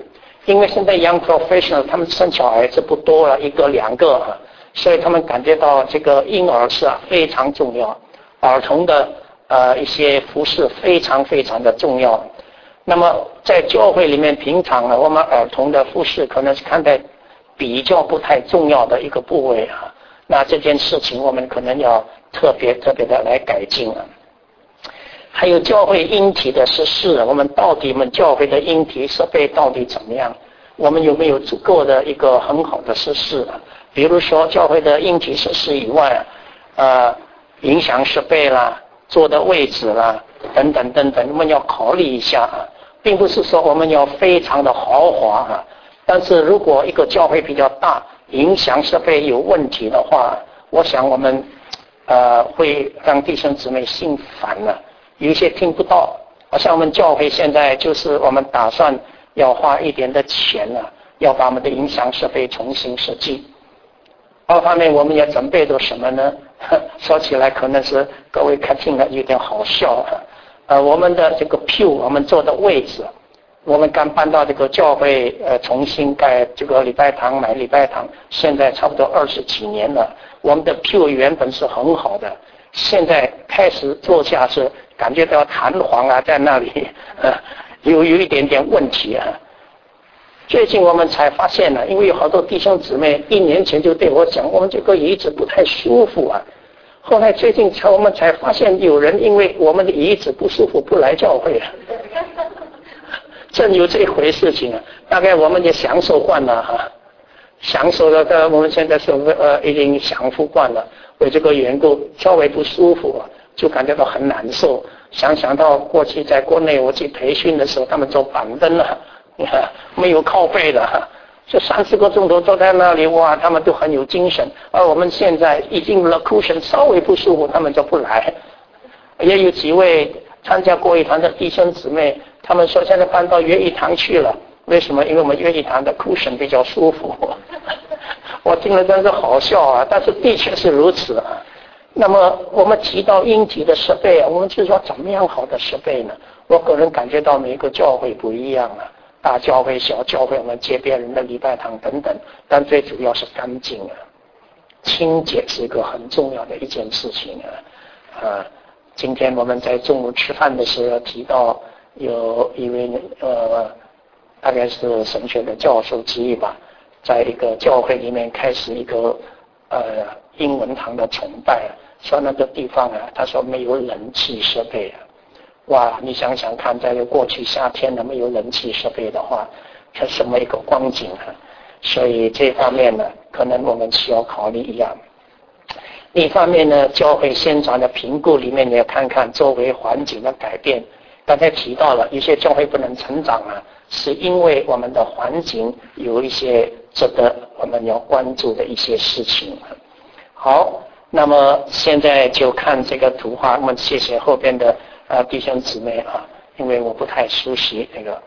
[SPEAKER 2] 因为现在 young professional 他们生小孩子不多了，1个2个啊，所以他们感觉到这个婴儿是非常重要，儿童的一些服饰非常非常的重要。那么在教会里面，平常我们儿童的服饰可能是看待比较不太重要的一个部位啊。那这件事情我们可能要特别的来改进啊。还有教会音体的设施，我们教会的音体设备到底怎么样？我们有没有足够的一个很好的设施啊？比如说教会的音体设施以外，音响设备啦、坐的位置啦等等，我们要考虑一下啊，并不是说我们要非常的豪华啊，但是如果一个教会比较大，音响设备有问题的话，我想我们会让弟兄姊妹心烦了，有一些听不到。好像我们教会现在就是我们打算要花一点的钱了，要把我们的音响设备重新设计。二方面我们也准备了什么呢？说起来可能是各位看听了有点好笑我们的这个pew，我们坐的位置，我们刚搬到这个教会重新盖这个礼拜堂，买礼拜堂，现在差不多20几年了。我们的pew原本是很好的，现在开始坐下是感觉到弹簧在那里有一点点问题啊。最近我们才发现因为有好多弟兄姊妹1年前就对我讲，我们这个椅子不太舒服啊。后来最近我们才发现，有人因为我们的椅子不舒服不来教会了。真有这回事情大概我们也享受惯了享受了我们现在是已经享福惯了，为这个缘故稍微不舒服就感觉到很难受。想到过去在国内我去培训的时候，他们做板凳没有靠背的就30个钟头坐在那里，哇，他们都很有精神。而我们现在已经了 cushion 稍微不舒服他们就不来。也有几位参加过一堂的弟兄姊妹，他们说现在搬到约一堂去了。为什么？因为我们约一堂的 cushion 比较舒服。我听了真是好笑但是的确是如此那么我们提到音体的设备我们就说怎么样好的设备呢？我个人感觉到每个教会不一样大教会、小教会，我们接别人的礼拜堂等等，但最主要是干净清洁是一个很重要的一件事情今天我们在中午吃饭的时候提到有一位大概是神学的教授之一吧，在一个教会里面开始一个英文堂的崇拜说那个地方他说没有冷气设备哇，你想想看，在过去夏天没有冷气设备的话，这什么一个光景所以这方面呢，可能我们需要考虑一样。另一方面呢，教会现场的评估里面，你要看看周围环境的改变。刚才提到了，有些教会不能成长是因为我们的环境有一些值得我们要关注的一些事情好，那么现在就看这个图画，我们谢谢后边的弟兄姊妹因为我不太熟悉这个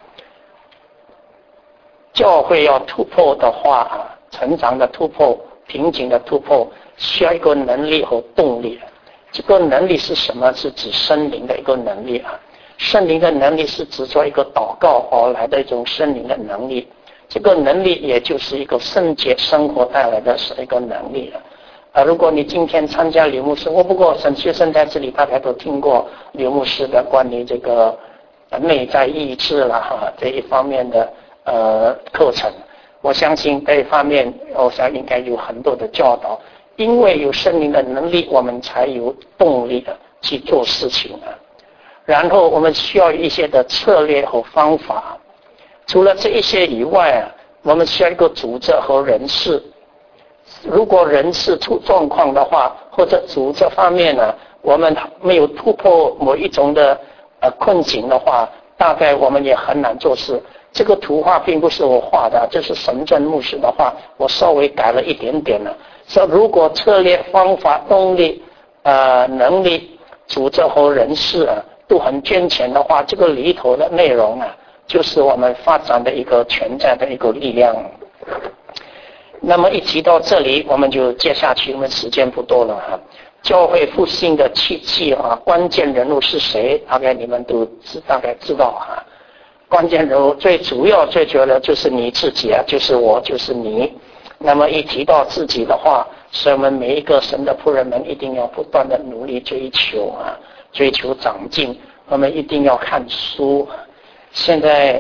[SPEAKER 2] 教会要突破的话成长的突破、瓶颈的突破，需要一个能力和动力。这个能力是什么？是指圣灵的一个能力圣灵的能力是指做一个祷告而来的一种圣灵的能力，这个能力也就是一个圣洁生活带来的一个能力如果你今天参加刘牧师，不过学生在这里大家都听过刘牧师的关于这个内在意志这一方面的课程，我相信这一方面我想应该有很多的教导，因为有圣灵的能力我们才有动力去做事情然后我们需要一些的策略和方法，除了这一些以外我们需要一个组织和人事。如果人事出状况的话，或者组织方面我们没有突破某一种的困境的话，大概我们也很难做事。这个图画并不是我画的，这是神正牧师的画，我稍微改了一点点说如果策略、方法、动力、能力、组织和人事都很健全的话，这个里头的内容就是我们发展的一个全在的一个力量。那么一提到这里，我们就接下去，因为时间不多了教会复兴的契机关键人物是谁？大概你们都大概知道关键人物最主要的就是你自己啊，就是我，就是你。那么一提到自己的话，所以我们每一个神的仆人们一定要不断的努力追求啊，追求长进。我们一定要看书，现在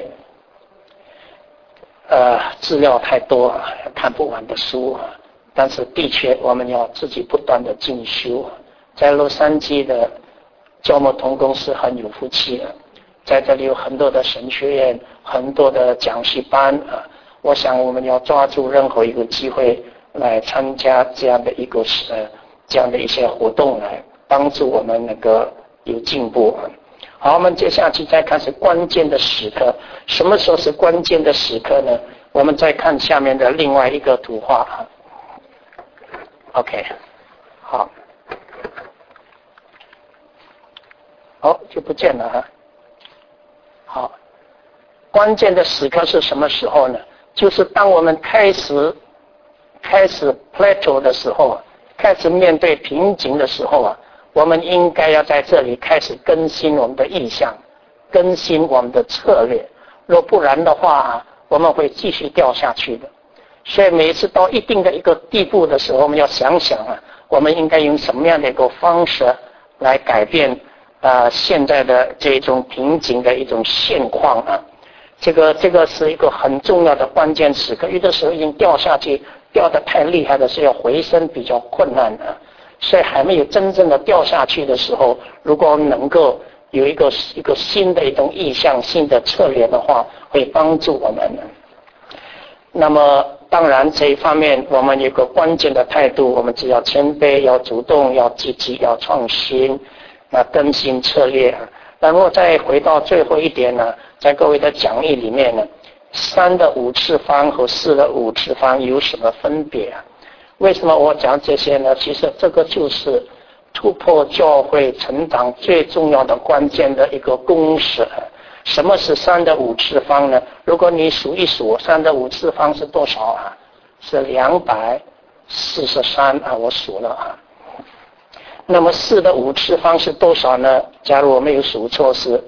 [SPEAKER 2] 资料太多啊，看不完的书啊。但是的确我们要自己不断的进修。在洛杉矶的教牧同工是很有福气的，在这里有很多的神学院，很多的讲习班啊。我想我们要抓住任何一个机会来参加这样的一些活动，来帮助我们能够有进步。好，我们接下去再看是关键的时刻。什么时候是关键的时刻呢？我们再看下面的另外一个图画。OK， 好，就不见了哈。好，关键的时刻是什么时候呢？就是当我们开始 plateau 的时候，开始面对瓶颈的时候啊，我们应该要在这里开始更新我们的意向，更新我们的策略。若不然的话，我们会继续掉下去的。所以每一次到一定的一个地步的时候，我们要想想啊，我们应该用什么样的一个方式来改变现在的这种瓶颈的一种现况啊。这个是一个很重要的关键时刻，有的时候已经掉下去，掉得太厉害的时候，要回升比较困难啊。所以还没有真正的掉下去的时候，如果我们能够有一个新的一种意向、新的策略的话，会帮助我们。那么当然这一方面我们有个关键的态度，我们只要谦卑，要主动，要积极，要创新，更新策略。然后再回到最后一点呢，在各位的讲义里面呢，3的5次方和4的5次方有什么分别啊？为什么我讲这些呢？其实这个就是突破教会成长最重要的关键的一个公式。什么是3的5次方呢？如果你数一数3的5次方是多少啊？是243啊，我数了啊。那么4的5次方是多少呢？假如我没有数错，是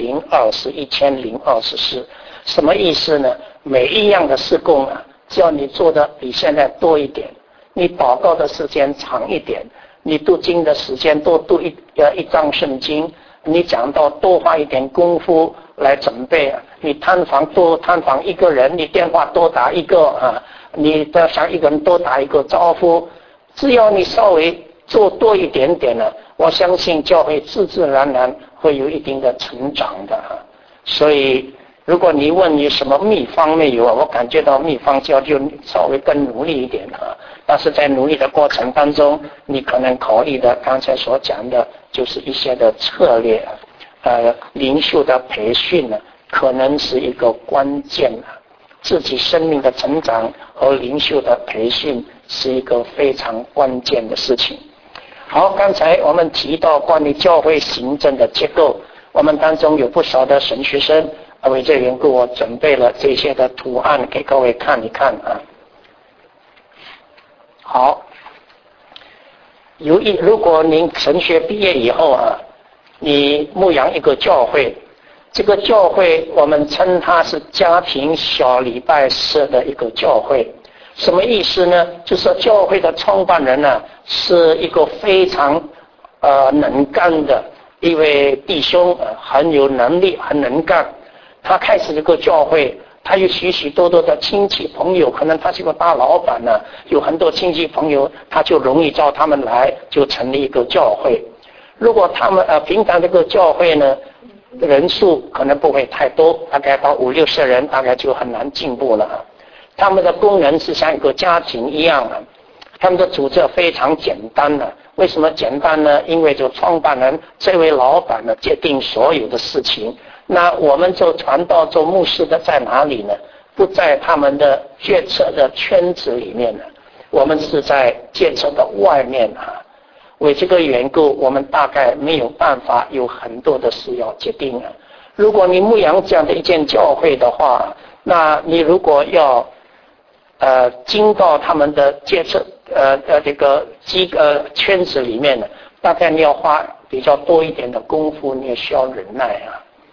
[SPEAKER 2] 1024，什么意思呢？每一样的事工啊，只要你做的比现在多一点，你祷告的时间长一点，你读经的时间多读一章圣经，你讲到多花一点功夫来准备，你多探访一个人，你电话多打一个啊，你向一个人多打一个招呼，只要你稍微做多一点点呢，我相信教会自自然然会有一定的成长的。所以如果你问你什么秘方没有，我感觉到秘方就稍微更努力一点啊。但是在努力的过程当中，你可能考虑的刚才所讲的就是一些的策略，领袖的培训呢，可能是一个关键啊。自己生命的成长和领袖的培训是一个非常关键的事情。好，刚才我们提到关于教会行政的结构，我们当中有不少的神学生，为这缘故我准备了这些的图案给各位看一看啊。好，如果您神学毕业以后啊，你牧养一个教会，这个教会我们称它是家庭小礼拜社的一个教会。什么意思呢？就是说教会的创办人呢，是一个非常能干的一位弟兄，很有能力，很能干。他开始这个教会，他有许许多多的亲戚朋友，可能他是个大老板呢，有很多亲戚朋友，他就容易叫他们来，就成立一个教会。如果他们平常这个教会呢，人数可能不会太多，大概到50-60人，大概就很难进步了。他们的功能是像一个家庭一样的，他们的组织非常简单的。为什么简单呢？因为就创办人这位老板呢，决定所有的事情。那我们做传道做牧师的在哪里呢？不在他们的决策的圈子里面呢，我们是在决策的外面啊。为这个缘故，我们大概没有办法，有很多的事要决定啊。如果你牧养这样的一间教会的话，那你如果要进到他们的决策这个圈子里面呢，大概你要花比较多一点的功夫，你也需要忍耐啊。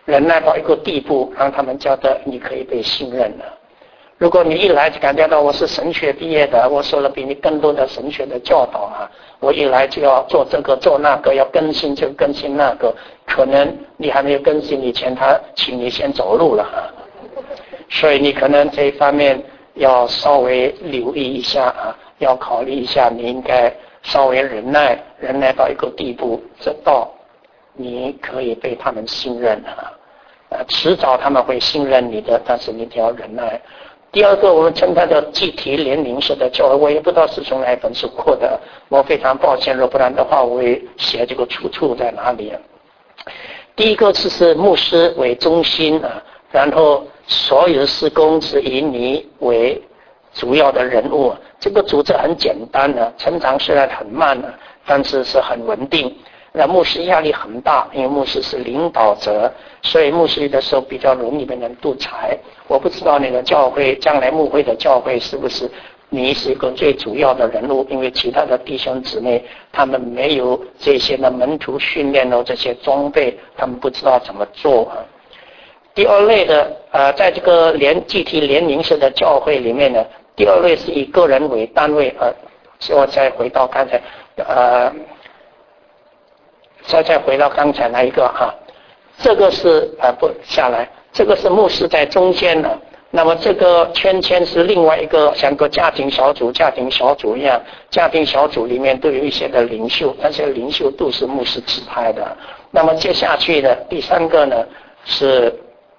[SPEAKER 2] 忍耐到一个地步，让他们觉得你可以被信任了。如果你一来就感觉到我是神学毕业的，我受了比你更多的神学的教导啊，我一来就要做这个做那个，要更新就更新那个，可能你还没有更新以前，他请你先走路了啊。所以你可能这一方面要稍微留意一下啊，要考虑一下，你应该稍微忍耐到一个地步，直到你可以被他们信任啊。迟早他们会信任你的，但是你一定要忍耐。第二个，我们称它叫集体联灵式的教会，我也不知道是从哪一本书扩的，我非常抱歉，若不然的话我会写这个出处在哪里。第一个是牧师为中心啊，然后所有的事工是以你为主要的人物，这个组织很简单的，成长虽然很慢的，但是是很稳定。那牧师压力很大，因为牧师是领导者，所以牧师的时候比较容易被人督裁。我不知道那个教会将来牧会的教会是不是你是一个最主要的人物，因为其他的弟兄姊妹他们没有这些的门徒训练的这些装备，他们不知道怎么做啊。第二类的在这个集体联灵式的教会里面呢，第二类是以个人为单位我再回到刚才再回到刚才那一个这个是不下来，这个是牧师在中间的，那么这个圈圈是另外一个像个家庭小组一样，家庭小组里面都有一些的领袖，那些领袖都是牧师指派的。那么接下去的第三个呢是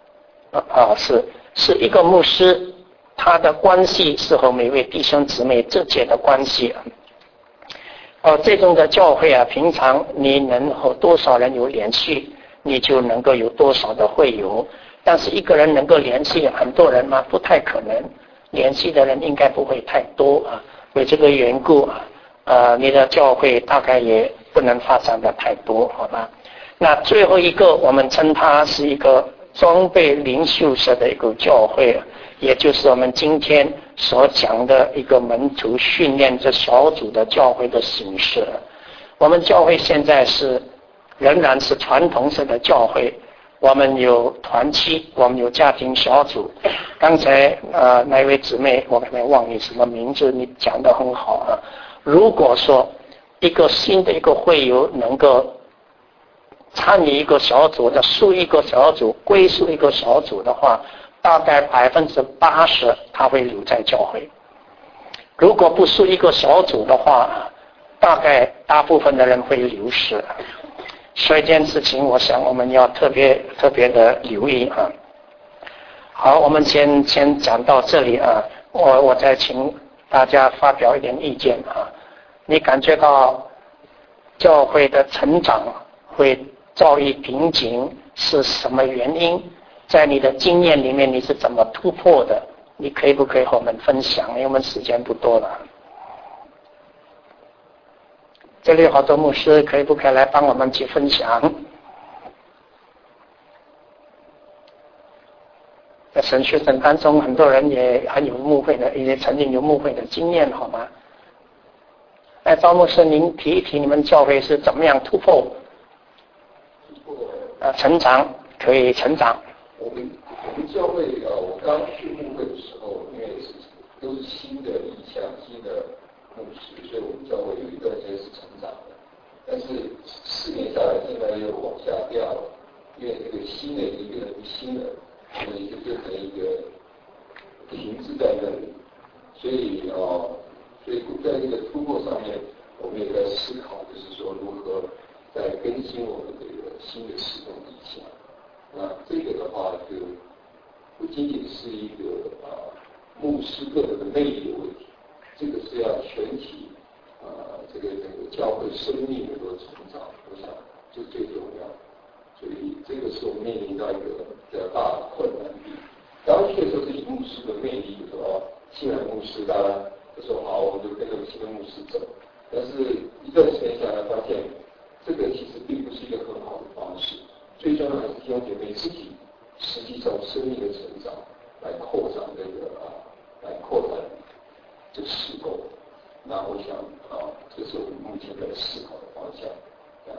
[SPEAKER 2] 一个牧师，他的关系是和每位弟兄姊妹之间的关系。这种的教会平常你能和多少人有联系，你就能够有多少的会友。但是一个人能够联系很多人吗？不太可能，联系的人应该不会太多为这个缘故你的教会大概也不能发展的太多，好吧？那最后一个，我们称它是一个装备领袖式的一个教会，也就是我们今天所讲的一个门徒训练这小组的教会的形式。我们教会现在仍然是传统式的教会，我们有团契，我们有家庭小组。刚才那位姊妹，我可能忘你什么名字，你讲得很好如果说一个新的一个会友能够参与一个小组的属一个小组，归属一个小组的话，大概80%他会留在教会。如果不属一个小组的话，大概大部分的人会流失。所以这件事情我想我们要特别的留意好，我们先讲到这里我再请大家发表一点意见你感觉到教会的成长会遭遇瓶颈是什么原因？在你的经验里面你是怎么突破的？你可不可以和我们分享？因为我们时间不多了。这里有好多牧师，可不可以来帮我们去分享？在神学生当中，很多人也很有牧会的，也曾经有牧会的经验，好吗？赵牧师，您提一提你们教会是怎么样突破？成长可以成长。
[SPEAKER 6] 我们教会我刚去牧会的时候，因为都是新的意向、新的牧师，所以我们教会有一段时间是成长的。但是4年下来，现在又往下掉了，因为这个新的一个新的，所以就变成一个停滞在那里。所以在这个突破上面，我们也在思考，就是说如何在更新我们这个新的施工意向。那这个的话，就不仅仅是一个牧师个人的魅力的问题，这个是要全体这个教会生命能够成长，我想这最重要。所以这个是我们面临到一个比较大的困难点。刚去的时候是以牧师的魅力，说新来牧师，大家就说好，我们就跟着新的牧师走。但是一段时间下来，发现这个其实并不是一个很好的方式。最重要的是弟兄姐妹自己实际上生命的成长，来扩展这个事工。那我想这是我们目前在思考的方向。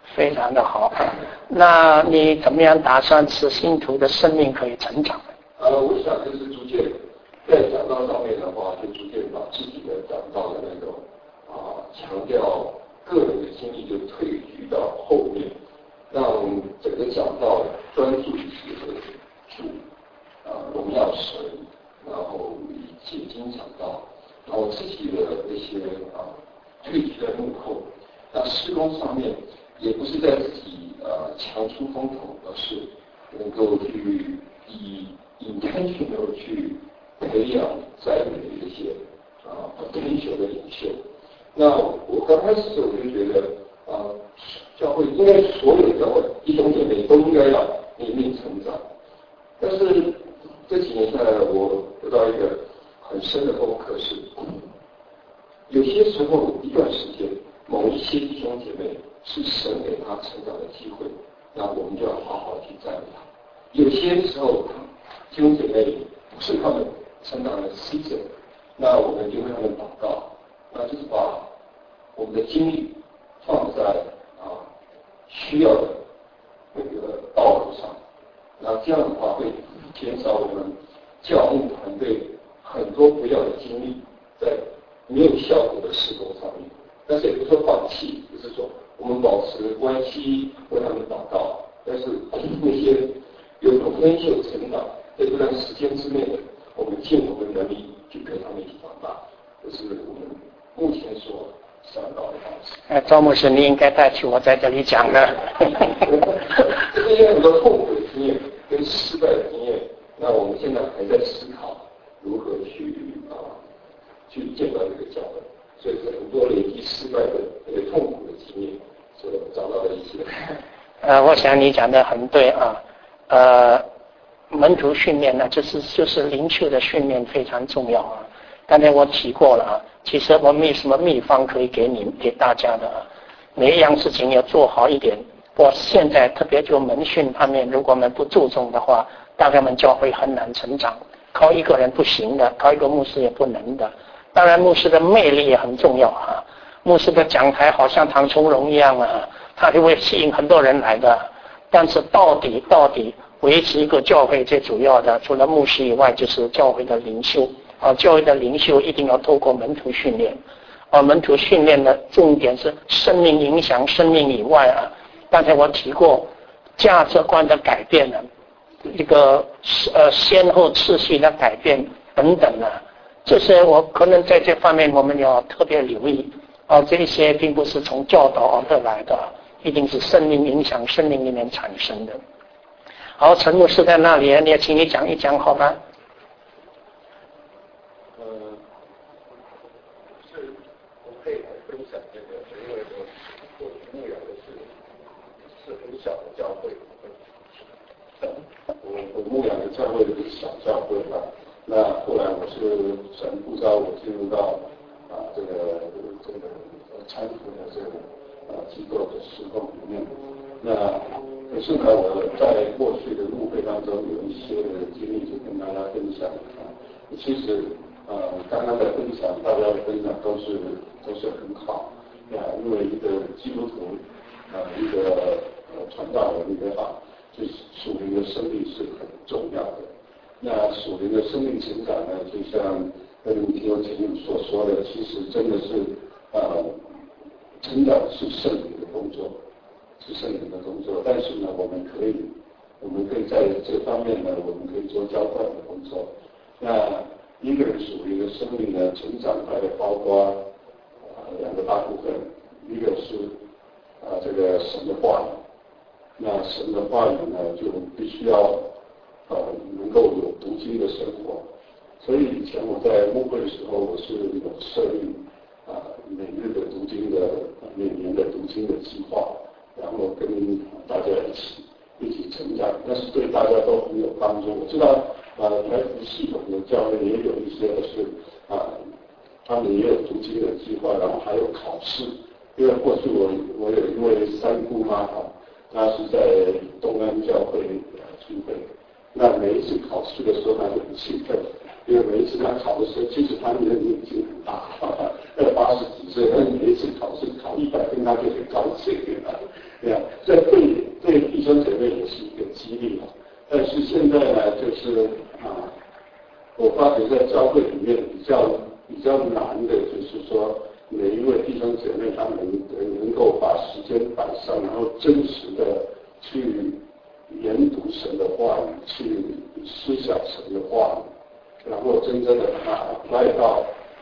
[SPEAKER 2] 非常的好。那你怎么样打算使信徒的生命可以成长？
[SPEAKER 6] 我想就是逐渐在讲道上面的话，就逐渐把自己的讲道的那种强调个人的经历就退居到后面，让整个讲道专注于主荣耀神，然后以解经讲道，然后自己的那些退居在幕后。那事工上面也不是在自己强出风头，而是能够去以intentional去培养栽培一些potential的领袖。那我刚开始我就觉得教会应该所有的教会弟兄姐妹都应该要灵命成长，但是这几年下来，我得到一个很深的功课是，有些时候一段时间，某一些弟兄姐妹是神给他成长的机会，那我们就要好好去栽培他。有些时候弟兄姐妹不是他们成长的 season， 那我们就为他们祷告，那就是把我们的精力放在需要的那个道路上，那这样的话会减少我们教牧团队很多不要的精力在没有效果的事工上面。但是也不是说放弃，就是说我们保持关系，为他们祷告。但是那些有potential成长，在这段时间之内的，我们尽我们能力去陪他们一起长大，这是我们目前所想到的方式。
[SPEAKER 2] 周牧师，你应该代替我在这里讲的。
[SPEAKER 6] 这些很多痛苦的经验跟失败的经验，那我们现在还在思考如何去见到这个教会。所以很多累积失败的那个痛苦的经验，所找到了一些。
[SPEAKER 2] 我想你讲的很对啊。门徒训练呢，就是灵修的训练非常重要啊。刚才我提过了啊，其实我没什么秘方可以给大家的啊。每一样事情要做好一点。我现在特别就门训方面，如果我们不注重的话，大概我们教会很难成长。靠一个人不行的，靠一个牧师也不能的。当然牧师的魅力也很重要啊，牧师的讲台好像唐崇荣一样啊，他就会吸引很多人来的。但是到底维持一个教会最主要的，除了牧师以外，就是教会的领袖啊。教会的领袖一定要透过门徒训练啊。门徒训练的重点是生命影响生命以外啊。刚才我提过价值观的改变呢，一个先后次序的改变等等啊。这些我可能在这方面我们要特别留意这些并不是从教导而来的，一定是生命影响生命里面产生的。好，陈牧师在那里，你也请你讲一讲好吧？
[SPEAKER 4] 是我可以来分享这个，因为我牧养的是很小的教会，我牧养的教会是小教会啊。那后来我是神呼召我进入到这个参服的这个机构的事工里面。那可是呢，我在过去的牧会当中有一些的经历，就跟大家分享其实刚刚的分享，大家的分享都是很好因为一个基督徒一个传道人也好，就是属灵的生命是很重要的。那属灵的生命成长呢，就像跟弟兄姐妹所说的，其实真的是成长是圣灵的工作，是圣灵的工作。但是呢，我们可以在这方面呢，我们可以做交换的工作。那一个人属灵的生命呢，成长大概包括两个大部分，一个是这个神的话语。那神的话语呢，就必须要能够有读经的生活。所以以前我在牧会的时候，我是有设立每日的读经的每年的读经的计划，然后跟大家一起成长，那是对大家都很有帮助。我知道台福系统的教会也有一些是他们也有读经的计划，然后还有考试。因为过去我有一位三姑妈她是在东安教会聚会，那每一次考试的时候她就很兴奋，因为每一次她考的时候，其实她年龄已经很大，80几岁，但每一次考试考100分，她就很高兴
[SPEAKER 6] 对啊，这对弟兄姐妹也是一个激励啊。但是现在呢，就是我发觉在教会里面比较难的，就是说每一位弟兄姐妹他们能够把时间摆上，然后真实的去研读神的话语，去思想神的话语，然后真正的apply到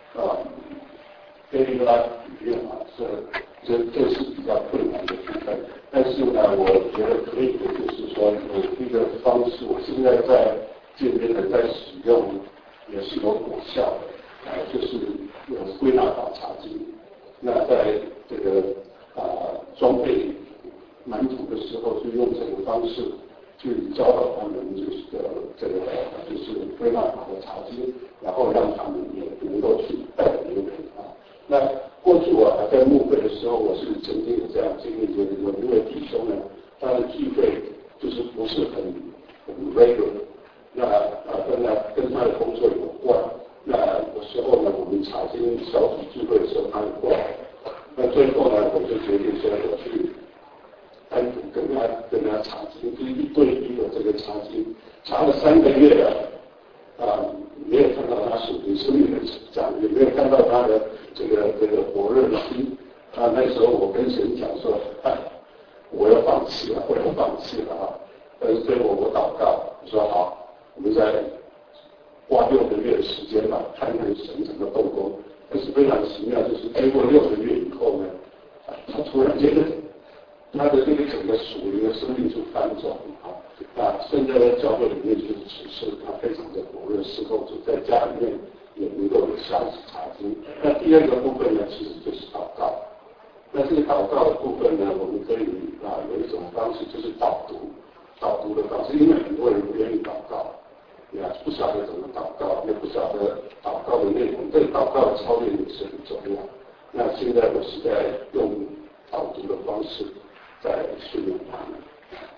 [SPEAKER 6] daily life 里面这是比较困难的部分。但是呢，我觉得可以的，就是说有一个方式，我现在在渐渐的在使用，也是有果效的，就是有归纳法查经。那在这个装备门徒的时候，就用这个方式去教导他们，就是归纳法的查经，然后让他们也能够去带别人那过去我还在牧会的时候，我是曾经有这样经历，就是有一位弟兄呢，他的聚会就是不是很 regular， 那跟他的工作有关。那有时候呢，我们查经小组聚会的时候，他会过来。那最后呢，我就决定说我去单独跟他查经，就是1对1的这个查经，查了3个月了。没有看到他属灵生命的成长，也没有看到他的这个火热的心。那时候我跟神讲说，我要放弃了但是最后我祷告，我说好，我们再花6个月的时间吧，看看神怎么动工。但是非常奇妙，就是经过6个月以后呢，他突然间他的这个整个属灵的生命就翻转了现在在教会里面就是只是他非常的火热侍奉，就在家里面也能够有下次查经。那第2个部分呢，其实就是祷告。那这个祷告的部分呢，我们可以有一种方式，就是导读的方式，因为很多人不愿意祷告，不晓得怎么祷告，也不晓得祷告的内容。这个祷告的操练也是很重要。那现在我是在用导读的方式在训练他们。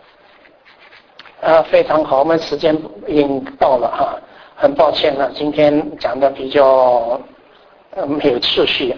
[SPEAKER 2] 非常好，我们时间已经到了很抱歉了，今天讲的比较没有秩序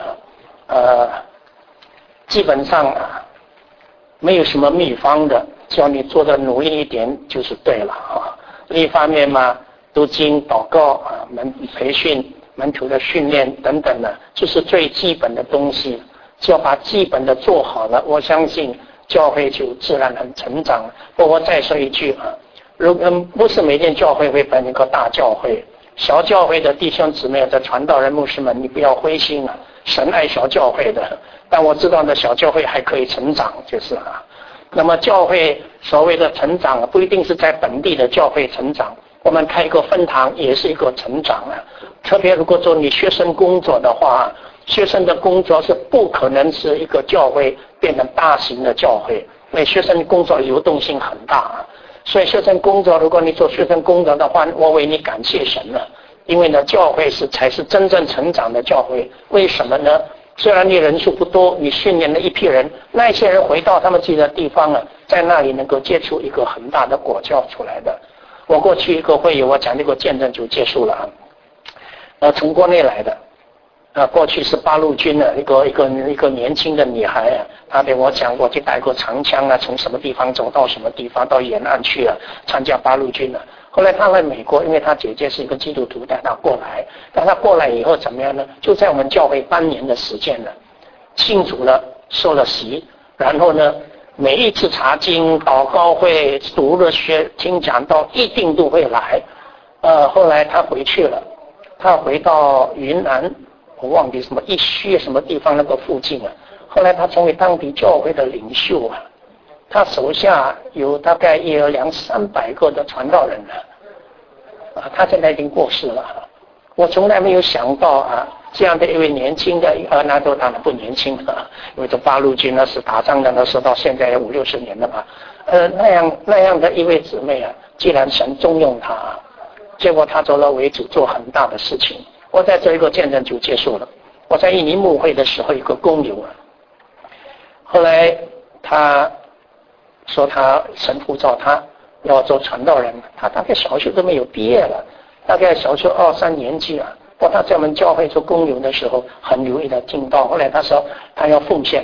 [SPEAKER 2] 基本上没有什么秘方的，只要你做的努力一点就是对了另一方面嘛，读经、祷告培训、门徒的训练等等的，这是最基本的东西。只要把基本的做好了，我相信教会就自然很成长。我再说一句不是每间教会会办一个大教会，小教会的弟兄姊妹的传道人牧师们，你不要灰心神爱小教会的，但我知道的小教会还可以成长，就是那么教会所谓的成长不一定是在本地的教会成长，我们开一个分堂也是一个成长特别如果做你学生工作的话，学生的工作是不可能是一个教会变成大型的教会，因为学生工作流动性很大所以学生工作，如果你做学生工作的话，我为你感谢神了，因为呢，教会才是真正成长的教会。为什么呢？虽然你人数不多，你训练了一批人，那些人回到他们自己的地方在那里能够结出一个很大的果效出来的。我过去一个会议，我讲这个见证就结束了从国内来的过去是八路军的一个年轻的女孩她对我讲过，去带过长枪从什么地方走到什么地方，到沿岸去参加八路军后来她来美国，因为她姐姐是一个基督徒，带她过来。但她过来以后怎么样呢？就在我们教会半年的时间信主了，受了洗，然后呢，每一次查经、祷告会、读了学、听讲道，一定都会来。后来她回去了，她回到云南。我忘记什么一区什么地方那个附近后来他成为当地教会的领袖他手下有大概也有200-300个的传道人他现在已经过世了我从来没有想到这样的一位年轻的那都当然不年轻了，因为这八路军是打仗的，那是到现在50-60年了吧那样的一位姊妹既然神重用他结果他走了为主，做很大的事情。我在这一个见证就结束了。我在印尼牧会的时候，一个公牛后来他说他神呼召他要做传道人，他大概小学都没有毕业了，大概小学2-3年级他在我们教会做公牛的时候很留意的听到。后来他说他要奉献，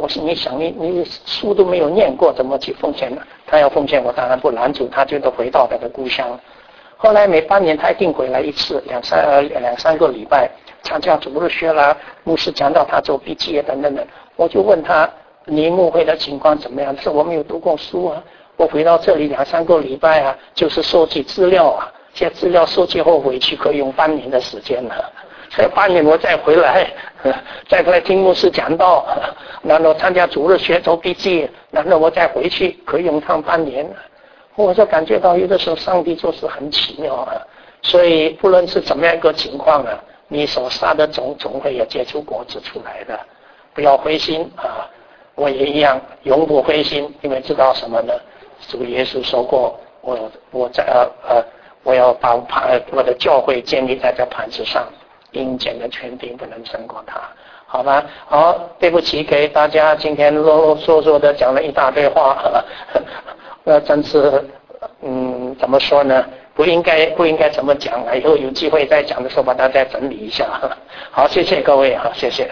[SPEAKER 2] 我心里想，你书都没有念过，怎么去奉献呢？他要奉献，我当然不拦阻他，就都回到他的故乡。后来每半年他一定回来一次，两三个礼拜，参加主日学啦，牧师讲到他做笔记啊等等的。我就问他，你牧会的情况怎么样？他说我没有读过书啊，我回到这里2-3个礼拜啊，就是收集资料啊，这些资料收集后回去可以用半年的时间了。所以半年我再回来听牧师讲道，然后参加主日学做笔记，然后我再回去可以用上半年。我就感觉到有的时候上帝做事很奇妙啊，所以不论是怎么样一个情况啊，你所撒的种总会有结出果子出来的，不要灰心啊！我也一样，永不灰心，因为知道什么呢？主耶稣说过，我要把我的教会建立在这磐石上，阴间的权柄不能胜过他，好吧？好，对不起，给大家今天啰啰嗦嗦的讲了一大堆话，真是怎么说呢？不应该怎么讲，以后有机会再讲的时候把它再整理一下。好，谢谢各位，好，谢谢。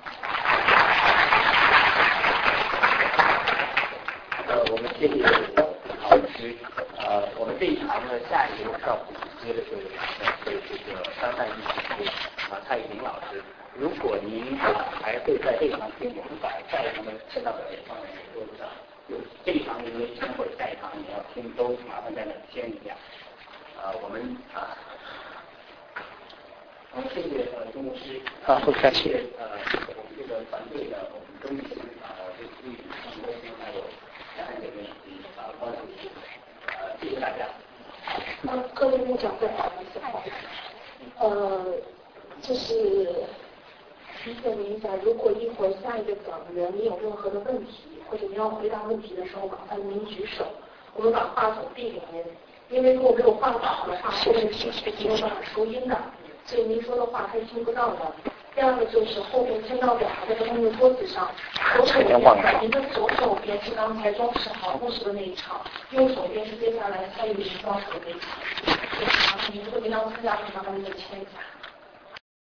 [SPEAKER 1] 我们谢谢老师。我们这一堂的下一个上午接的是这个张汉义老师蔡玉林老师。如果您还会在这一堂听，我们把下一堂的适当的放在桌子上。就这一堂您没听或者下一堂你要听，都麻烦在那签一下。我们谢谢钟牧师。
[SPEAKER 2] 好，不客气。
[SPEAKER 1] 我们这个团队的我们钟牧师这个上周还有两位姐妹以及关主席，谢谢大家。
[SPEAKER 5] 各位牧长，不好意思，就是提醒您一下，如果一会儿下一个讲人你有任何的问题，或者你要回答问题的时候，麻烦您举手，我们把话筒递给您。因为如果没有话筒的话，后面是没有办法收音的，所以您说的话他是听不到的。第二个就是后面听到2个在那个桌子上，您的左手边是刚才装饰好故事的那一场，右手边是接下来参与装饰的那一场。您如果您要参加的话，麻烦您签一下。